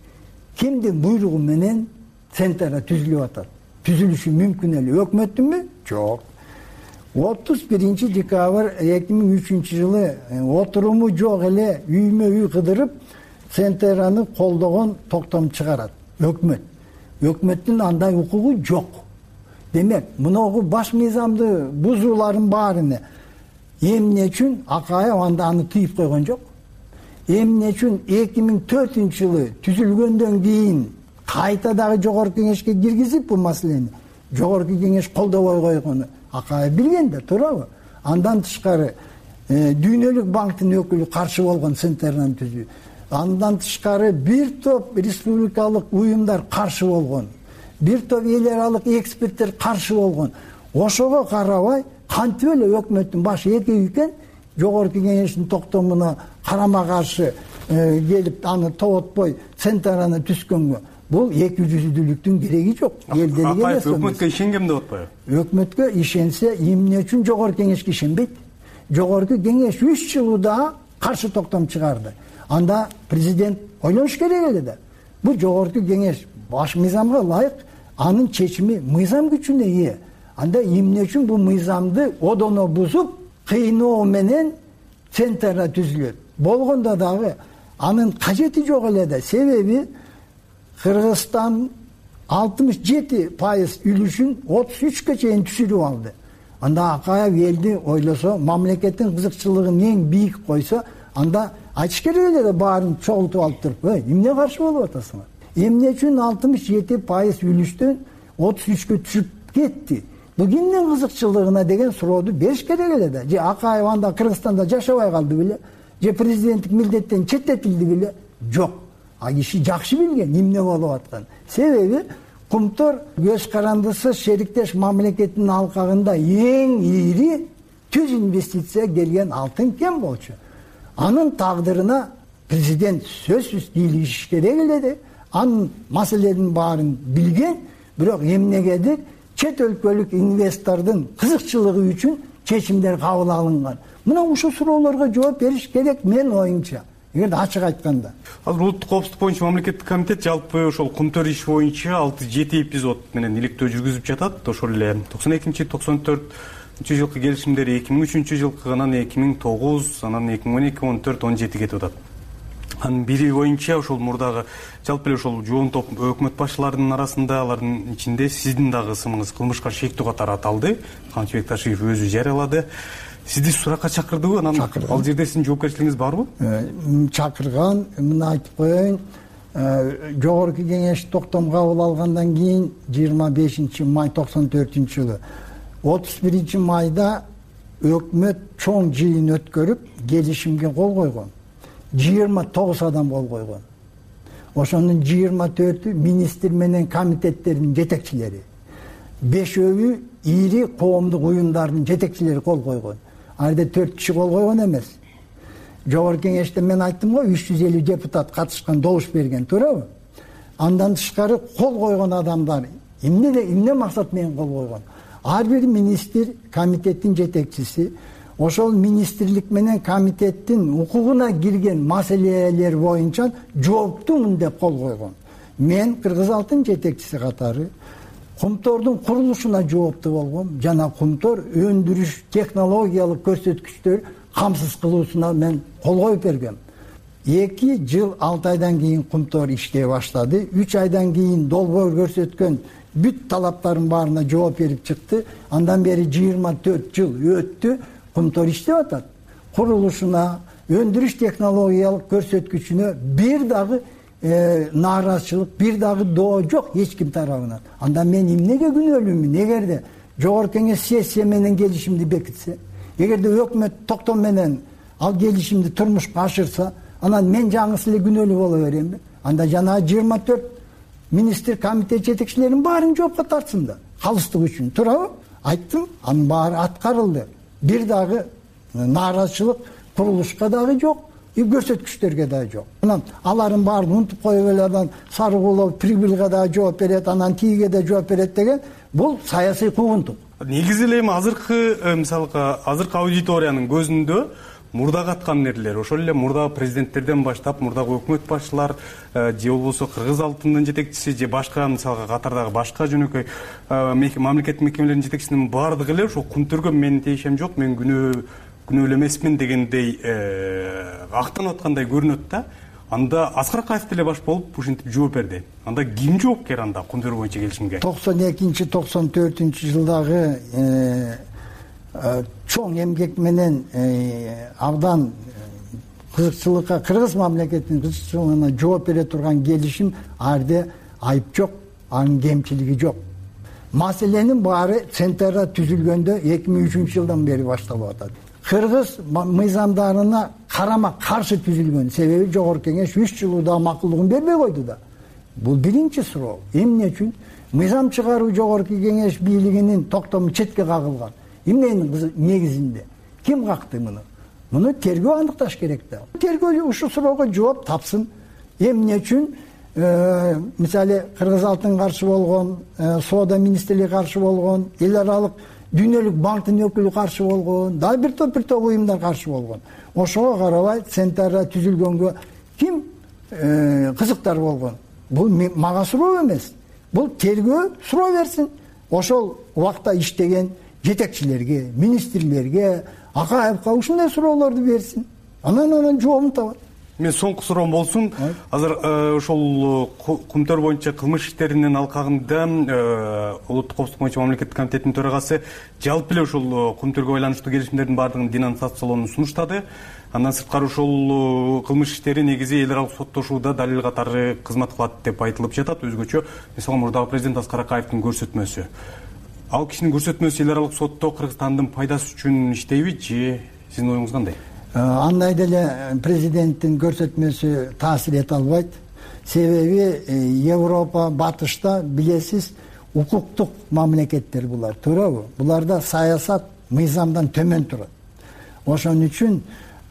кимдин буйругу менен центрда түзүлүп атат? Түзүлүшү мүмкүн эле. Өкмөттүнбү? Жок. отуз биринчи декабрь эки миң үчүнчү жылы отуруму жок эле үймө үй кыдырып, центраны колдогон токтом чыгарат өкмөт. Өкмөттүн андай укугу жок. Демек, мыногу баш мыйзамды бузууларын баарыны эмне үчүн Акаев анда аны тыйып койгон жок? Эмне үчүн эки миң төртүнчү жылы түзүлгөндөн кийин кайта дагы жогорку кеңешке киргизип бул маселени жогорку кеңеш колдобой койгону Акаев билген да, туурабы? Андан тышкары Дүйнөлүк банктын өкүлү каршы болгон центрдан түзүү. Андан тышкары бир топ республикалык уюмдар каршы болгон. Бир топ эл аралык эксперттер каршы болгон. Ошого карабай, кантип эле өкмөттүн башы экөө экен, жогорку кеңештин токтомуна карама каршы келип аны тоотпой центраны түзгөнгө. Бул эки жүздүүлүктүн кереги жок. Элден эле өкмөткө ишенгем деп атпайбы? Өкмөткө ишенсе, эмне үчүн жогорку кеңешке ишенбейт? Жогорку кеңеш үч жылда каршы токтом чыгарды. Анда президент ойлош керек эле да. Бул жогорку кеңеш баш мыйзамга ылайык, анын чечими мыйзам күчүнө ээ. Анда эмне үчүн бул мыйзамды одоно бузуп, кыйноо менен центрда түзүлөт? Болгондо дагы анын кажети жок эле да. Себеби Кыргызстан алтымыш жети пайыз үлүшүн отуз үчкө чейин түшүрүп алды. Анда Акаев элди ойлосо, мамлекеттин кызыкчылыгын эң бийик койсо, анда айтыш керек эле да баарын чогултуп алып туруп, эй, эмне каршы болуп атасыңар? Эмне үчүн алтымыш жети пайыз үлүштөн отуз үчкө түшүп кетти? Бул кимдин кызыкчылыгына деген сурооду бериш керек эле да. Же Акаев анда Кыргызстанда жашабай калды беле? Же президенттик милдеттен четтетилди беле? Жок. А киши жакшы билген эмне болуп аткан. Себеби Комтор көз карандысыз шериктеш мамлекеттин алкагында эң ийри түз инвестиция келген алтын кен болчу. Анын тагдырына президент сөзсүз кийлигиш керек эле де. Анын маселенин баарын билген, бирок эмнегедир чет өлкөлүк инвестордун кызыкчылыгы үчүн чечимдер кабыл алынган. Мына ушул суроолорго жооп бериш керек мен оюмча. Эгерде ачык айтканда. Азыр улуттук коопсуздук боюнча мамлекеттик комитет жалпы ошол Комтор иши боюнча алты жети эпизод менен иликтөө жүргүзүп жатат. Ошол эле токсон экинчи токсон төртүнчү жылкы келишимдер эки миң үчүнчү жылкы, анан эки миң тогуз, анан эки миң он эки он төрт он жети кетип атат. Анын бири боюнча ошол мурдагы жалпы эле ошол жоон топ өкмөт башчыларынын арасында, алардын ичинде сиздин дагы ысымыңыз кылмышка шектүү катары аталды. Канчыбек Ташиев өзү жарыялады. Сизди суракка чакырдыбы? Анан ал жерде сиздин жоопкерчилигиңиз барбы? Чакырган, мына айтып коеюн, жогорку кеңеш токтом кабыл алгандан кийин жыйырма бешинчи май токсон төртүнчү жылы отуз биринчи майда өкмөт чоң жыйын өткөрүп келишимге кол койгон. жыйырма тогуз адам кол койгон. Ошонун жыйырма төртү министр менен комитеттердин жетекчилери. Бешөөү ири коомдук уюмдардын жетекчилери кол койгон. Ал жерде төрт киши кол койгон эмес. Жогорку кеңеште мен айттым го, үч жүз элүү депутат катышкан, добуш берген, туурабы? Андан тышкары кол койгон адамдар эмне эмне максат менен кол койгон? Ар бир министр, комитеттин жетекчиси ошол министрлик менен комитеттин укугуна кирген маселелер боюнча жооптумун деп кол койгон. Мен Кыргыз Алтын жетекчиси катары кумтордун курулушуна жооптуу болгом жана кумтор өндүрүш технологиялык көрсөткүчтөр камсыз кылуусуна мен кол коюп бергем. эки жыл алты айдан кийин кумтор иштей баштады. үч айдан кийин долбоор көрсөткөн бүт талаптардын баарына жооп берип чыкты. Андан бери жыйырма төрт жыл өттү. Кумтор иштеп атат. Курулушуна, өндүрүш технологиялык көрсөткүчүнө бир дагы нааразычылык, бир дагы доо жок эч ким тарабынан. Андан мен эмнеге күнөөлүүмүн? Эгерде жогорку кеңеш сессия менен келишимди бекитсе, эгерде өкмөт токтом менен ал келишимди турмушка ашырса, анан мен жаңысы эле күнөөлүү боло беремби? Анда жана жыйырма төрт министр, комитет жетекчилеринин баарын жоопко тартсын да, калыстык үчүн, туурабы? Айттым, анын баары аткарылды. Бир дагы нааразычылык курулушка дагы жок, и көрсөткүчтөргө дагы жок. Анан алардын баарын унутуп коюп эле анан Сарыгулов прибылга дагы жооп берет, анан тигиге да жооп берет деген бул саясий куугунтук. Негизи эле эми азыркы мисалга азыркы аудиториянын көзүндө мурдагы аткан нерлер, ошол эле мурдагы президенттерден баштап, мурдагы өкмөт башчылар же болбосо Кыргыз Алтындын жетекчиси же башка мисалга катардагы башка жөнөкөй мамлекеттик мекемелердин жетекчисинин баардыгы эле ошол кумтөргө менин тиешем жок, мен күнөө күнөөлүү эмесмин дегендей актанып аткандай көрүнөт да. Анда Аскар Акаев деле баш болуп ушинтип жооп берди. Анда ким жоопкер анда кумтөр боюнча келишимге? токсон экинчи токсон төртүнчү жылдагы чоң эмгек менен абдан кызыкчылыкка, кыргыз мамлекетинин кызыкчылыгына жооп бере турган келишим, арде айып жок, анын кемчилиги жок. Маселенин баары Центрда түзүлгөндө эки миң үчүнчү жылдан бери башталып атат. Кыргыз мыйзамдарына карама каршы түзүлгөн, себеби жогорку кеңеш үч жыл да макулдугун бербей койду да. Бул биринчи суроо. Эмне үчүн мыйзам чыгаруу жогорку кеңеш бийлигинин токтому четке кагылган? Эмненин негизинде? Ким какты муну? Муну тергөө аныкташ керек да. Тергөө ушул суроого жооп тапсын. Эмне үчүн мисалы Кыргыз Алтын каршы болгон, Соода министрлиги каршы болгон, эл аралык Дүйнөлүк банктын өкүлү каршы болгон, дагы бир топ бир топ уюмдар каршы болгон. Ошого карабай Центрда түзүлгөнгө ким кызыктар болгон? Бул мага суроо эмес. Бул тергөө суроо берсин. Ошол убакта иштеген жетекчилерге, министрлерге, Акаевка ушундай суроолорду берсин. Анан анан жообун табат. Мен соңку суроом болсун. Азыр ошол кумтөр боюнча кылмыш иштеринин алкагында улуттук коопсуздук боюнча мамлекеттик комитеттин төрагасы жалпы эле ошол кумтөргө байланыштуу келишимдердин баардыгын денонсациялоону сунуштады. Андан сырткары ошол кылмыш иштери негизи эл аралык соттошууда далил катары кызмат кылат деп айтылып жатат. Өзгөчө мисалы мурдагы президент Аскар Акаевдин көрсөтмөсү. Ал кишинин көрсөтмөсү эл аралык сотто Кыргызстандын пайдасы үчүн иштейби же сиздин оюңуз кандай? Андай деле президенттин көрсөтмөсү таасир эте албайт. Себеби Европа, Батышта билесиз укуктук мамлекеттер булар, туурабы? Буларда саясат мыйзамдан төмөн турат. Ошон үчүн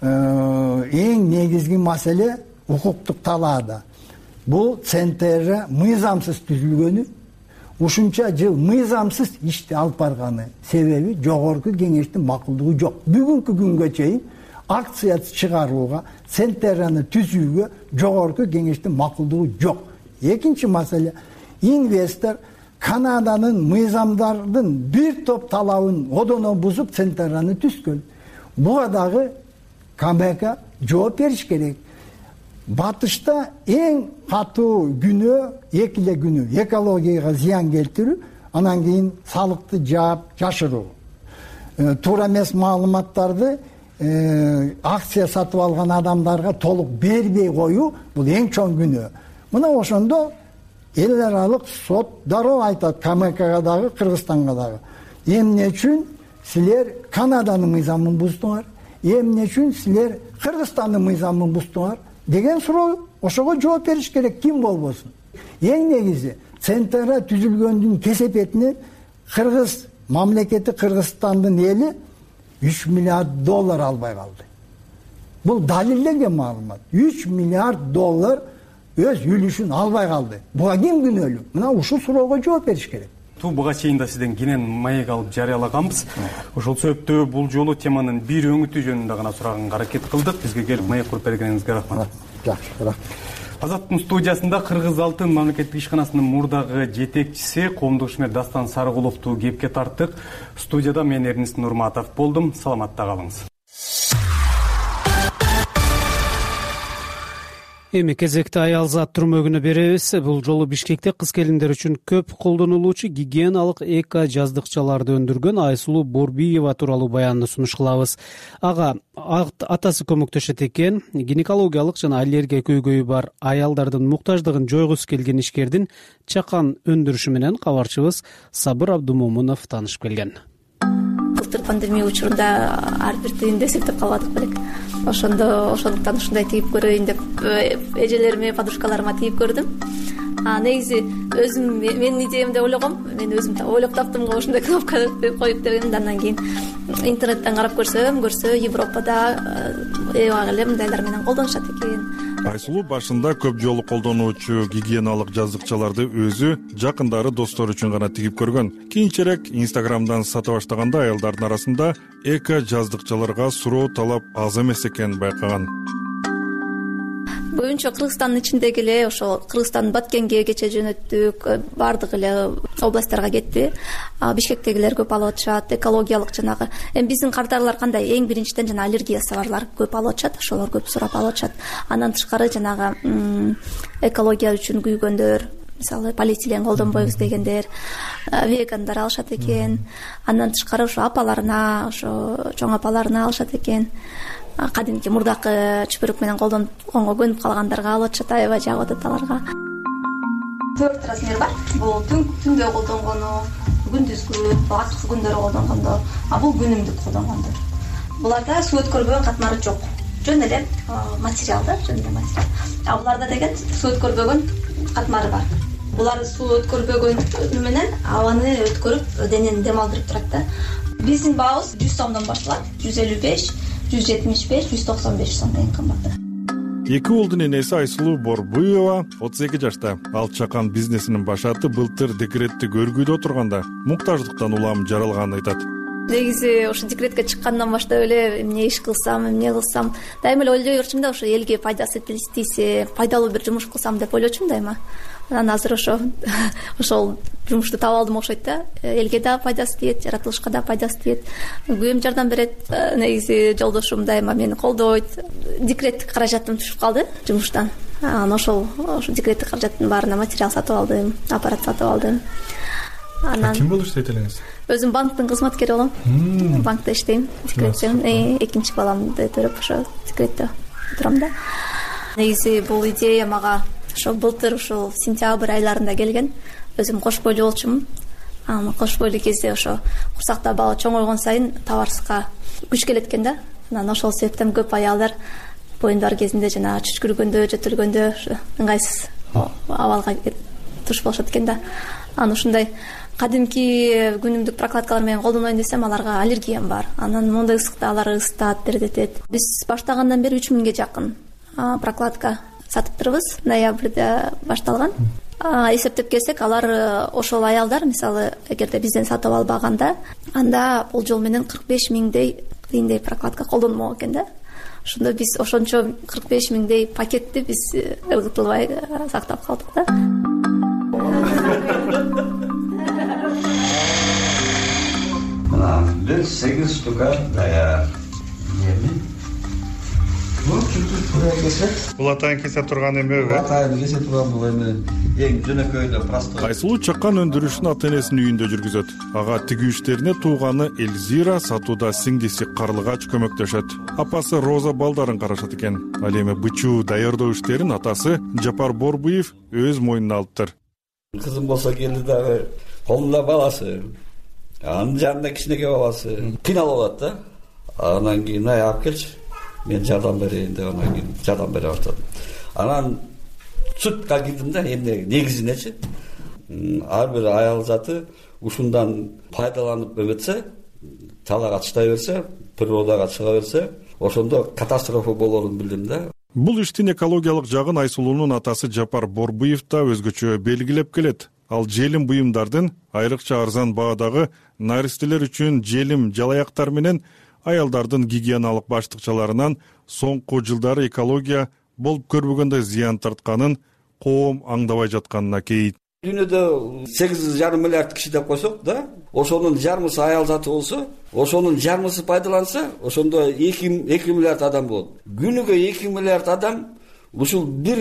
эң негизги маселе укуктук талаада. Бул Центр мыйзамсыз түзүлгөнү, ушунча жыл мыйзамсыз ишти алып барганы себеби жогорку кеңештин макулдугу жок. Бүгүнкү күнгө чейин акция чыгарууга, Центраны түзүүгө жогорку кеңештин макулдугу жок. Экинчи маселе, инвестор Канаданын мыйзамдардын бир топ талабын одоно бузуп Центраны түзгөн. Буга дагы КМК жооп бериш керек. Батышта эң катуу күнөө эки эле күнөө, экологияга зыян келтирүү, анан кийин салыкты жаап жашыруу. Туура эмес маалыматтарды акция сатып алган адамдарга толук бербей коюу бул эң чоң күнөө. Мына ошондо эл аралык сот дароо айтат КМКга дагы, Кыргызстанга дагы. Эмне үчүн силер Канаданын мыйзамын буздуңар? Эмне үчүн силер Кыргызстандын мыйзамын буздуңар? Деген суроо, ошого жооп бериш керек, ким болбосун. Эң негизи Центрда түзүлгөндүн кесепетинен Кыргыз мамлекети Кыргызстандын эли үч миллиард доллар албай калды. Бул далилденген маалымат. үч миллиард доллар өз үлүшүн албай калды. Буга ким күнөөлүү? Мына ушул суроого жооп бериш керек. Буга чейин да сизден кенен маек алып жарыялаганбыз. Ошол себептүү бул жолу теманын бир өңүтү жөнүндө гана сураганга аракет кылдык. Бизге келип маек куруп бергениңизге рахмат. Жакшы, рахмат. Азаттын студиясында Кыргыз алтын мамлекеттик ишканасынын мурдагы жетекчиси коомдук ишмер Дастан Сарыгуловду кепке тарттык. Студияда мен Эрнис Нурматов болдум. Саламатта калыңыз. Эми кезекте аял зат түрмөгүнө беребиз. Бул жолу Бишкекте кыз келиндер үчүн көп колдонулуучу гигиеналык эко жаздыкчаларды өндүргөн Айсулуу Борбиева тууралуу баянды сунуш кылабыз. Ага атасы көмөктөшөт экен. Гинекологиялык жана аллергия көйгөйү бар аялдардын муктаждыгын жойгусу келген ишкердин чакан өндүрүшү менен кабарчыбыз Сабыр Абдумомунов таанышып келген. Былтыр пандемия учурунда ар бир тыйынды эсептеп калбадык белек. Ошондо ошондуктан ушундай тийип көрөйүн деп эжелериме, подружкаларыма тийип көрдүм. А негизи өзүм менин идеям деп ойлогом. Мен өзүм ойлоп таптым го ушундай кнопка коюп дегенди. Андан кийин интернеттен карап көрсөм, көрсө Европада эбак эле мындайлар менен колдонушат экен. Айсулуу башында көп жолу колдонуучу гигиеналык жаздыкчаларды өзү, жакындары, достору үчүн гана тигип көргөн. Кийинчерээк Инстаграмдан сата баштаганда аялдардын арасында эко жаздыкчаларга суроо талап аз эмес экенин байкаган. Көбүнчө Кыргызстандын ичиндеги эле ошол Кыргызстандын Баткенге кече жөнөттүк, баардык эле областтарга кетти. Бишкектегилер көп алып атышат, экологиялык жанагы. Эми биздин кардарлар кандай? Эң биринчиден жана аллергиясы барлар көп алып атышат, ошолор көп сурап алып атышат. Андан тышкары жанагы экология үчүн күйгөндөр, мисалы полиэтилен колдонбойбуз дегендер, вегандар алышат экен. Андан тышкары ошо апаларына, ошо чоң апаларына алышат экен. Кадимки мурдакы чүпүрүк менен колдонгонго көнүп калгандарга алып атышат, аябай жагып атат аларга. Төрт размер бар. Бул түндө колдонгону, күндүзгү, акыркы күндөрү колдонгондо, а бул күнүмдүк колдонгондор. Буларда суу өткөрбөгөн катмары жок. Жөн эле материал да, жөн эле материал. А буларда деген суу өткөрбөгөн катмары бар. Булар суу өткөрбөгөн менен абаны өткөрүп, денени дем алдырып турат да. Биздин баабыз жүз сомдон башталат. жүз элүү беш, жүз жетимиш беш, жүз токсон беш сом эң кымбаты. Эки уулдун энеси Айсулуу Борбуева отуз эки жашта. Ал чакан бизнесинин башаты былтыр декреттик өргүйдө отурганда муктаждыктан улам жаралганын айтат. Негизи ошо декретке чыккандан баштап эле эмне иш кылсам, эмне кылсам, дайыма эле ойлой берчүм да, ошо элге пайдасы тийсе, пайдалуу бир жумуш кылсам деп ойлочумун дайыма. Анан азыр ошо ошол жумушту таап алдым окшойт да. Элге да пайдасы тиет, жаратылышка да пайдасы тиет. Күйөөм жардам берет. Негизи жолдошум дайыма мени колдойт. Декреттик каражатым түшүп калды жумуштан. Анан ошол ошо декреттик каражаттын баарына материал сатып алдым, аппарат сатып алдым. Анан ким болуп иштейт элеңиз? Өзүм банктын кызматкери болом. Банкта иштейм. Декреттен экинчи баламды төрөп ошо декретте турам да. Негизи бул идея мага ошо былтыр ушул сентябрь айларында келген. Өзүм кош бойлуу болчумун. Анан кош бойлуу кезде ошо курсакта бала чоңойгон сайын табарышка күч келет экен да. Анан ошол себептен көп аялдар боюндар кезинде жана чүчкүргөндө, жөтөлгөндө ошо ыңгайсыз абалга туш болушат экен да. Анан ушундай кадимки күнүмдүк прокладкалар менен колдонойн десем, аларга аллергиям бар. Анан моундай ысыкта алар ысытат, тердетет. Биз баштагандан бери үч миңге жакын прокладка сатыптырбыз. Ноябрда башталган. Эсептеп келсек, алар ошол аялдар, мисалы, эгерде бизден сатып албаганда, анда болжол менен кырк беш миңдей тыйындай прокладка колдонмок экен да. Ошондо биз ошончо кырк беш миңдей пакетти биз ыргытылбай сактап калдык да. Мына бир сегиз штука даяр. Бул чүтү туура кесе. Бул атайын кесе турган эмеби? Атайын кесе турган бул эме эң жөнөкөйдө простой. Айсулуу чакан өндүрүшүн ата энесинин үйүндө жүргүзөт. Ага тигүү иштерине тууганы Эльзира, сатууда сиңдиси Карлыгач көмөктөшөт. Апасы Роза балдарын карашат экен. Ал эми бычуу даярдоо иштерин атасы Жапар Борбуев өз мойнуна алыптыр. Кызым болсо келди дагы, колунда баласы. Анын жанында кичинекей баласы. Кыйналып алат да. Анан кийин ай алып келчи. Мен жардам берейин деп анан кийин жардам бере баштадым. Анан сутка кирдим да, эмне негизинечи. ар бир аял заты ушундан пайдаланып эметсе, талаага чыдай берсе, природага чыга берсе, ошондо катастрофа болорун билдим да. Бул иштин экологиялык жагын Айсулуунун атасы Жапар Борбуев да өзгөчө белгилеп келет. Ал желим буюмдардын айрыкча арзан баадагы наристелер үчүн желим жалаяктар менен аялдардын гигиеналык баштыкчаларынан соңку жылдары экология болуп көрбөгөндөй зыян тартканын коом аңдабай жатканына кейит. Дүйнөдө сегиз жарым миллиард киши деп койсок да, ошонун жарымысы аял заты болсо, ошонун жарымысы пайдаланса, ошондо эки миллиард адам болот. Күнүгө эки миллиард адам ушул бир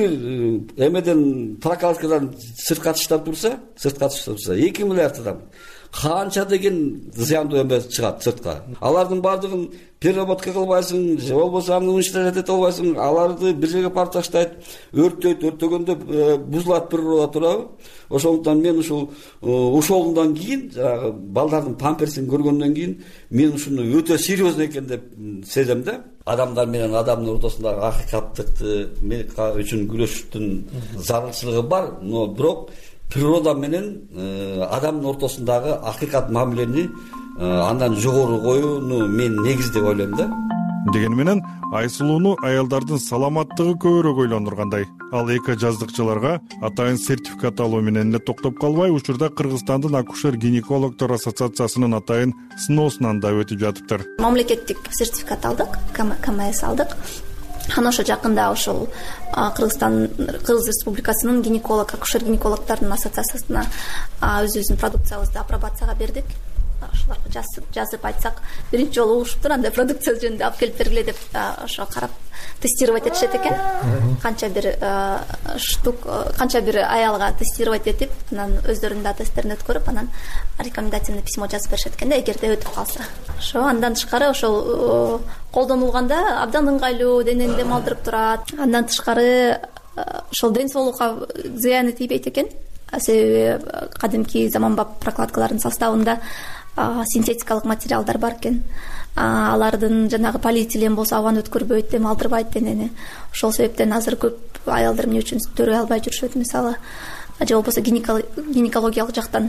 эмеден прокалкадан сыртка тыштап турса, сыртка тыштап турса, эки миллиард адам канча деген зыяндуу эме чыгат сыртка. Алардын бардыгын переработка кылбайсың, же болбосо аны уничтожать эте албайсың, аларды бир жерге парк таштайт, өрттөйт, өрттөгөндө бузулат природа туурабы? Ошондуктан мен ушул ошолундан кийин, жанагы балдардын памперсин көргөндөн кийин мен ушуну өтө серьезно экен деп сезем да. Адамдар менен адамдын ортосундагы акыйкаттыкты үчүн күрөштүн зарылчылыгы бар, но бирок природа менен адамдын ортосундагы акыйкат мамилени андан жогору коюуну мен негиз деп ойлойм да. Деген менен Айсулууну аялдардын саламаттыгы көбүрөөк ойлондургандай. Ал эко жаздыкчыларга атайын сертификат алуу менен эле токтоп калбай, учурда Кыргызстандын акушер-гинекологдор ассоциациясынын атайын сыноосунан да өтүп жатыптыр. Мамлекеттик сертификат алдык, КМС алдык. Анан ошо жакында ошол Кыргызстан Кыргыз Республикасынын гинеколог, акушер-гинекологдордун ассоциациясына өзүбүздүн продукциябызды апробацияга бердик. Ошолорго жазып айтсак, биринчи жолу угушуптур, андай продукция жөнүндө алып келип бергиле деп ошо карап тестировать этишет экен. Канча бир штук, канча бир аялга тестировать этип, анан өздөрүнүн да тесттерин өткөрүп, анан рекомендательный письмо жазып беришет экен да, эгерде өтүп калса. Ошо андан тышкары ошол колдонулганда абдан ыңгайлуу, денени дем алдырып турат. Андан тышкары ошол ден соолукка зыяны тийбейт экен. Себеби кадимки заманбап прокладкалардын составында синтетикалык материалдар бар экен. Алардын жанагы полиэтилен болсо абаны өткөрбөйт, дем алдырбайт денени. Ошол себептен азыр көп аялдар эмне үчүн төрөй албай жүрүшөт, мисалы, же болбосо гинекологиялык жактан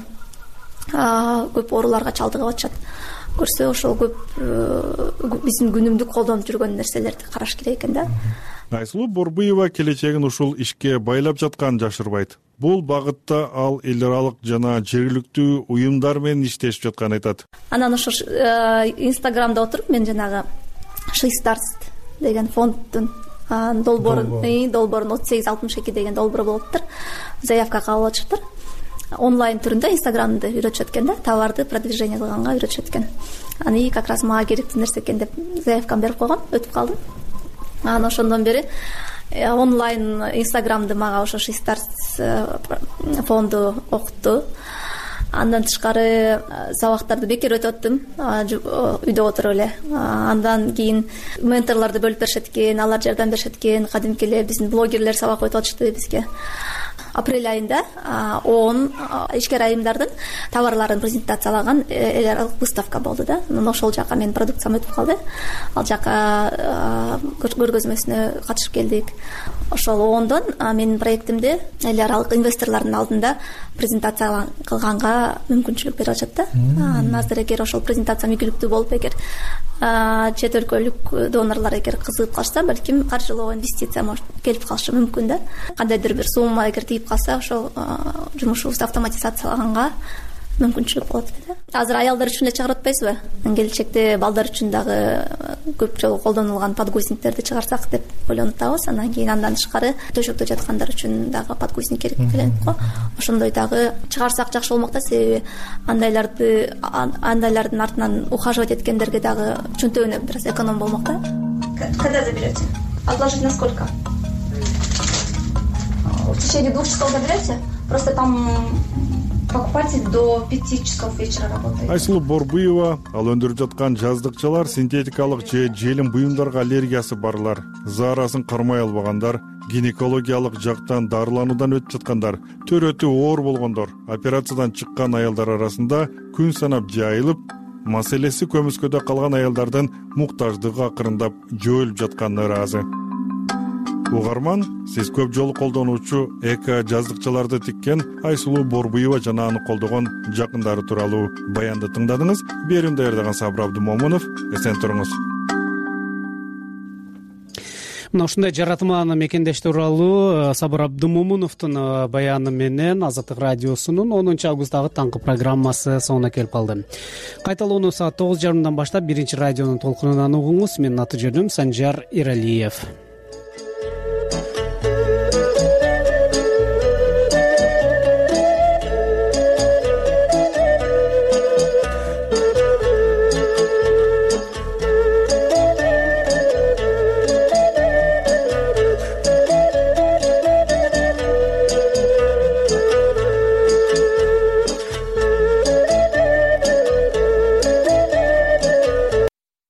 көп ооруларга чалдыгып атышат. Көрсө ошол көп биздин күнүмдүк колдонуп жүргөн нерселерди караш керек экен да. Айсулуу Борбуева келечегин ушул ишке байлап жатканын жашырбайт. Бул багытта ал эл аралык жана жергиликтүү уюмдар менен иштешип жатканын айтат. Анан ошо Инстаграмда отуруп мен жанагы She Starts деген фонддун долбоорун, долбоорун отуз сегиз алтымыш эки деген долбоор болуптур. Заявка кабыл алышыптыр. Онлайн түрүндө Инстаграмды үйрөтүшөт экен да, товарды продвижение кылганга үйрөтүшөт экен. Аны как раз мага керектүү нерсе экен деп заявканы берип койгом, өтүп калдым. Анан ошондон бери онлайн Инстаграмды мага ошо She Starts фонду окутту. Андан тышкары сабактарды бекер өтүп аттым, үйдө отуруп эле. Андан кийин менторлорду бөлүп беришет экен, алар жардам беришет экен. Кадимки эле биздин блогерлер сабак өтүп атышты бизге. Апрель айында он ишкер айымдардын товарларын презентациялаган эл аралык выставка болду да. Ошол жака менин продукциям өтүп калды. Ал жака көргөзмөсүнө катышып келдик. Ошол ондон менин проектимди эл аралык инвесторлордун алдында презентация кылганга мүмкүнчүлүк берип атышат да. Анан азыр эгер ошол презентация ийгиликтүү болуп, эгер чет өлкөлүк донорлор эгер кызыгып калышса, балким каржылоо инвестиция может келип калышы мүмкүн да. Кандайдыр бир сумма эгер тийип калса, ошол жумушубузду автоматизациялаганга мүмкүнчүлүк болот да. Азыр аялдар үчүн эле чыгарып атпайсызбы? Келечекте балдар үчүн дагы көп жолу колдонулган подгузниктерди чыгарсак деп ойлонуп атабыз. Андан кийин андан тышкары төшөктө жаткандар үчүн дагы подгузник керек экен го. Ошондой дагы чыгарсак жакшы болмок да, себеби андайларды андайлардын артынан ухаживать эткендерге дагы чөнтөгүнө бир аз эконом болмок да. Когда заберете? Отложить на сколько? В течение двух часов заберете? Просто там покупатель до пяти часов вечера работает. Айсулуу Борбуева ал өндүрүп жаткан жаздыкчалар синтетикалык же желим буюмдарга аллергиясы барлар, заарасын кармай албагандар, гинекологиялык жактан дарылануудан өтүп жаткандар, төрөтү оор болгондор, операциядан чыккан аялдар арасында күн санап жайылып, маселеси көмүскөдө калган аялдардын муктаждыгы акырындап жойулуп жатканына ыраазы. угарман, сиз көп жолу колдонуучу эко жаздыкчаларды тиккен Айсулуу Борбуева жана аны колдогон жакындары тууралуу баянды тыңдадыңыз. Берүүнү даярдаган Сабыр Абдымомунов. Эсен туруңуз. Мына ушундай жаратман мекендеш тууралуу Сабыр Абдымомуновдун баяны менен Азаттык радиосунун онунчу августтагы таңкы программасы соңуна келип калды. Кайталоону саат тогуз жарымдан баштап биринчи радионун толкунунан угуңуз. Менин аты жөнүм Санжар Иралиев.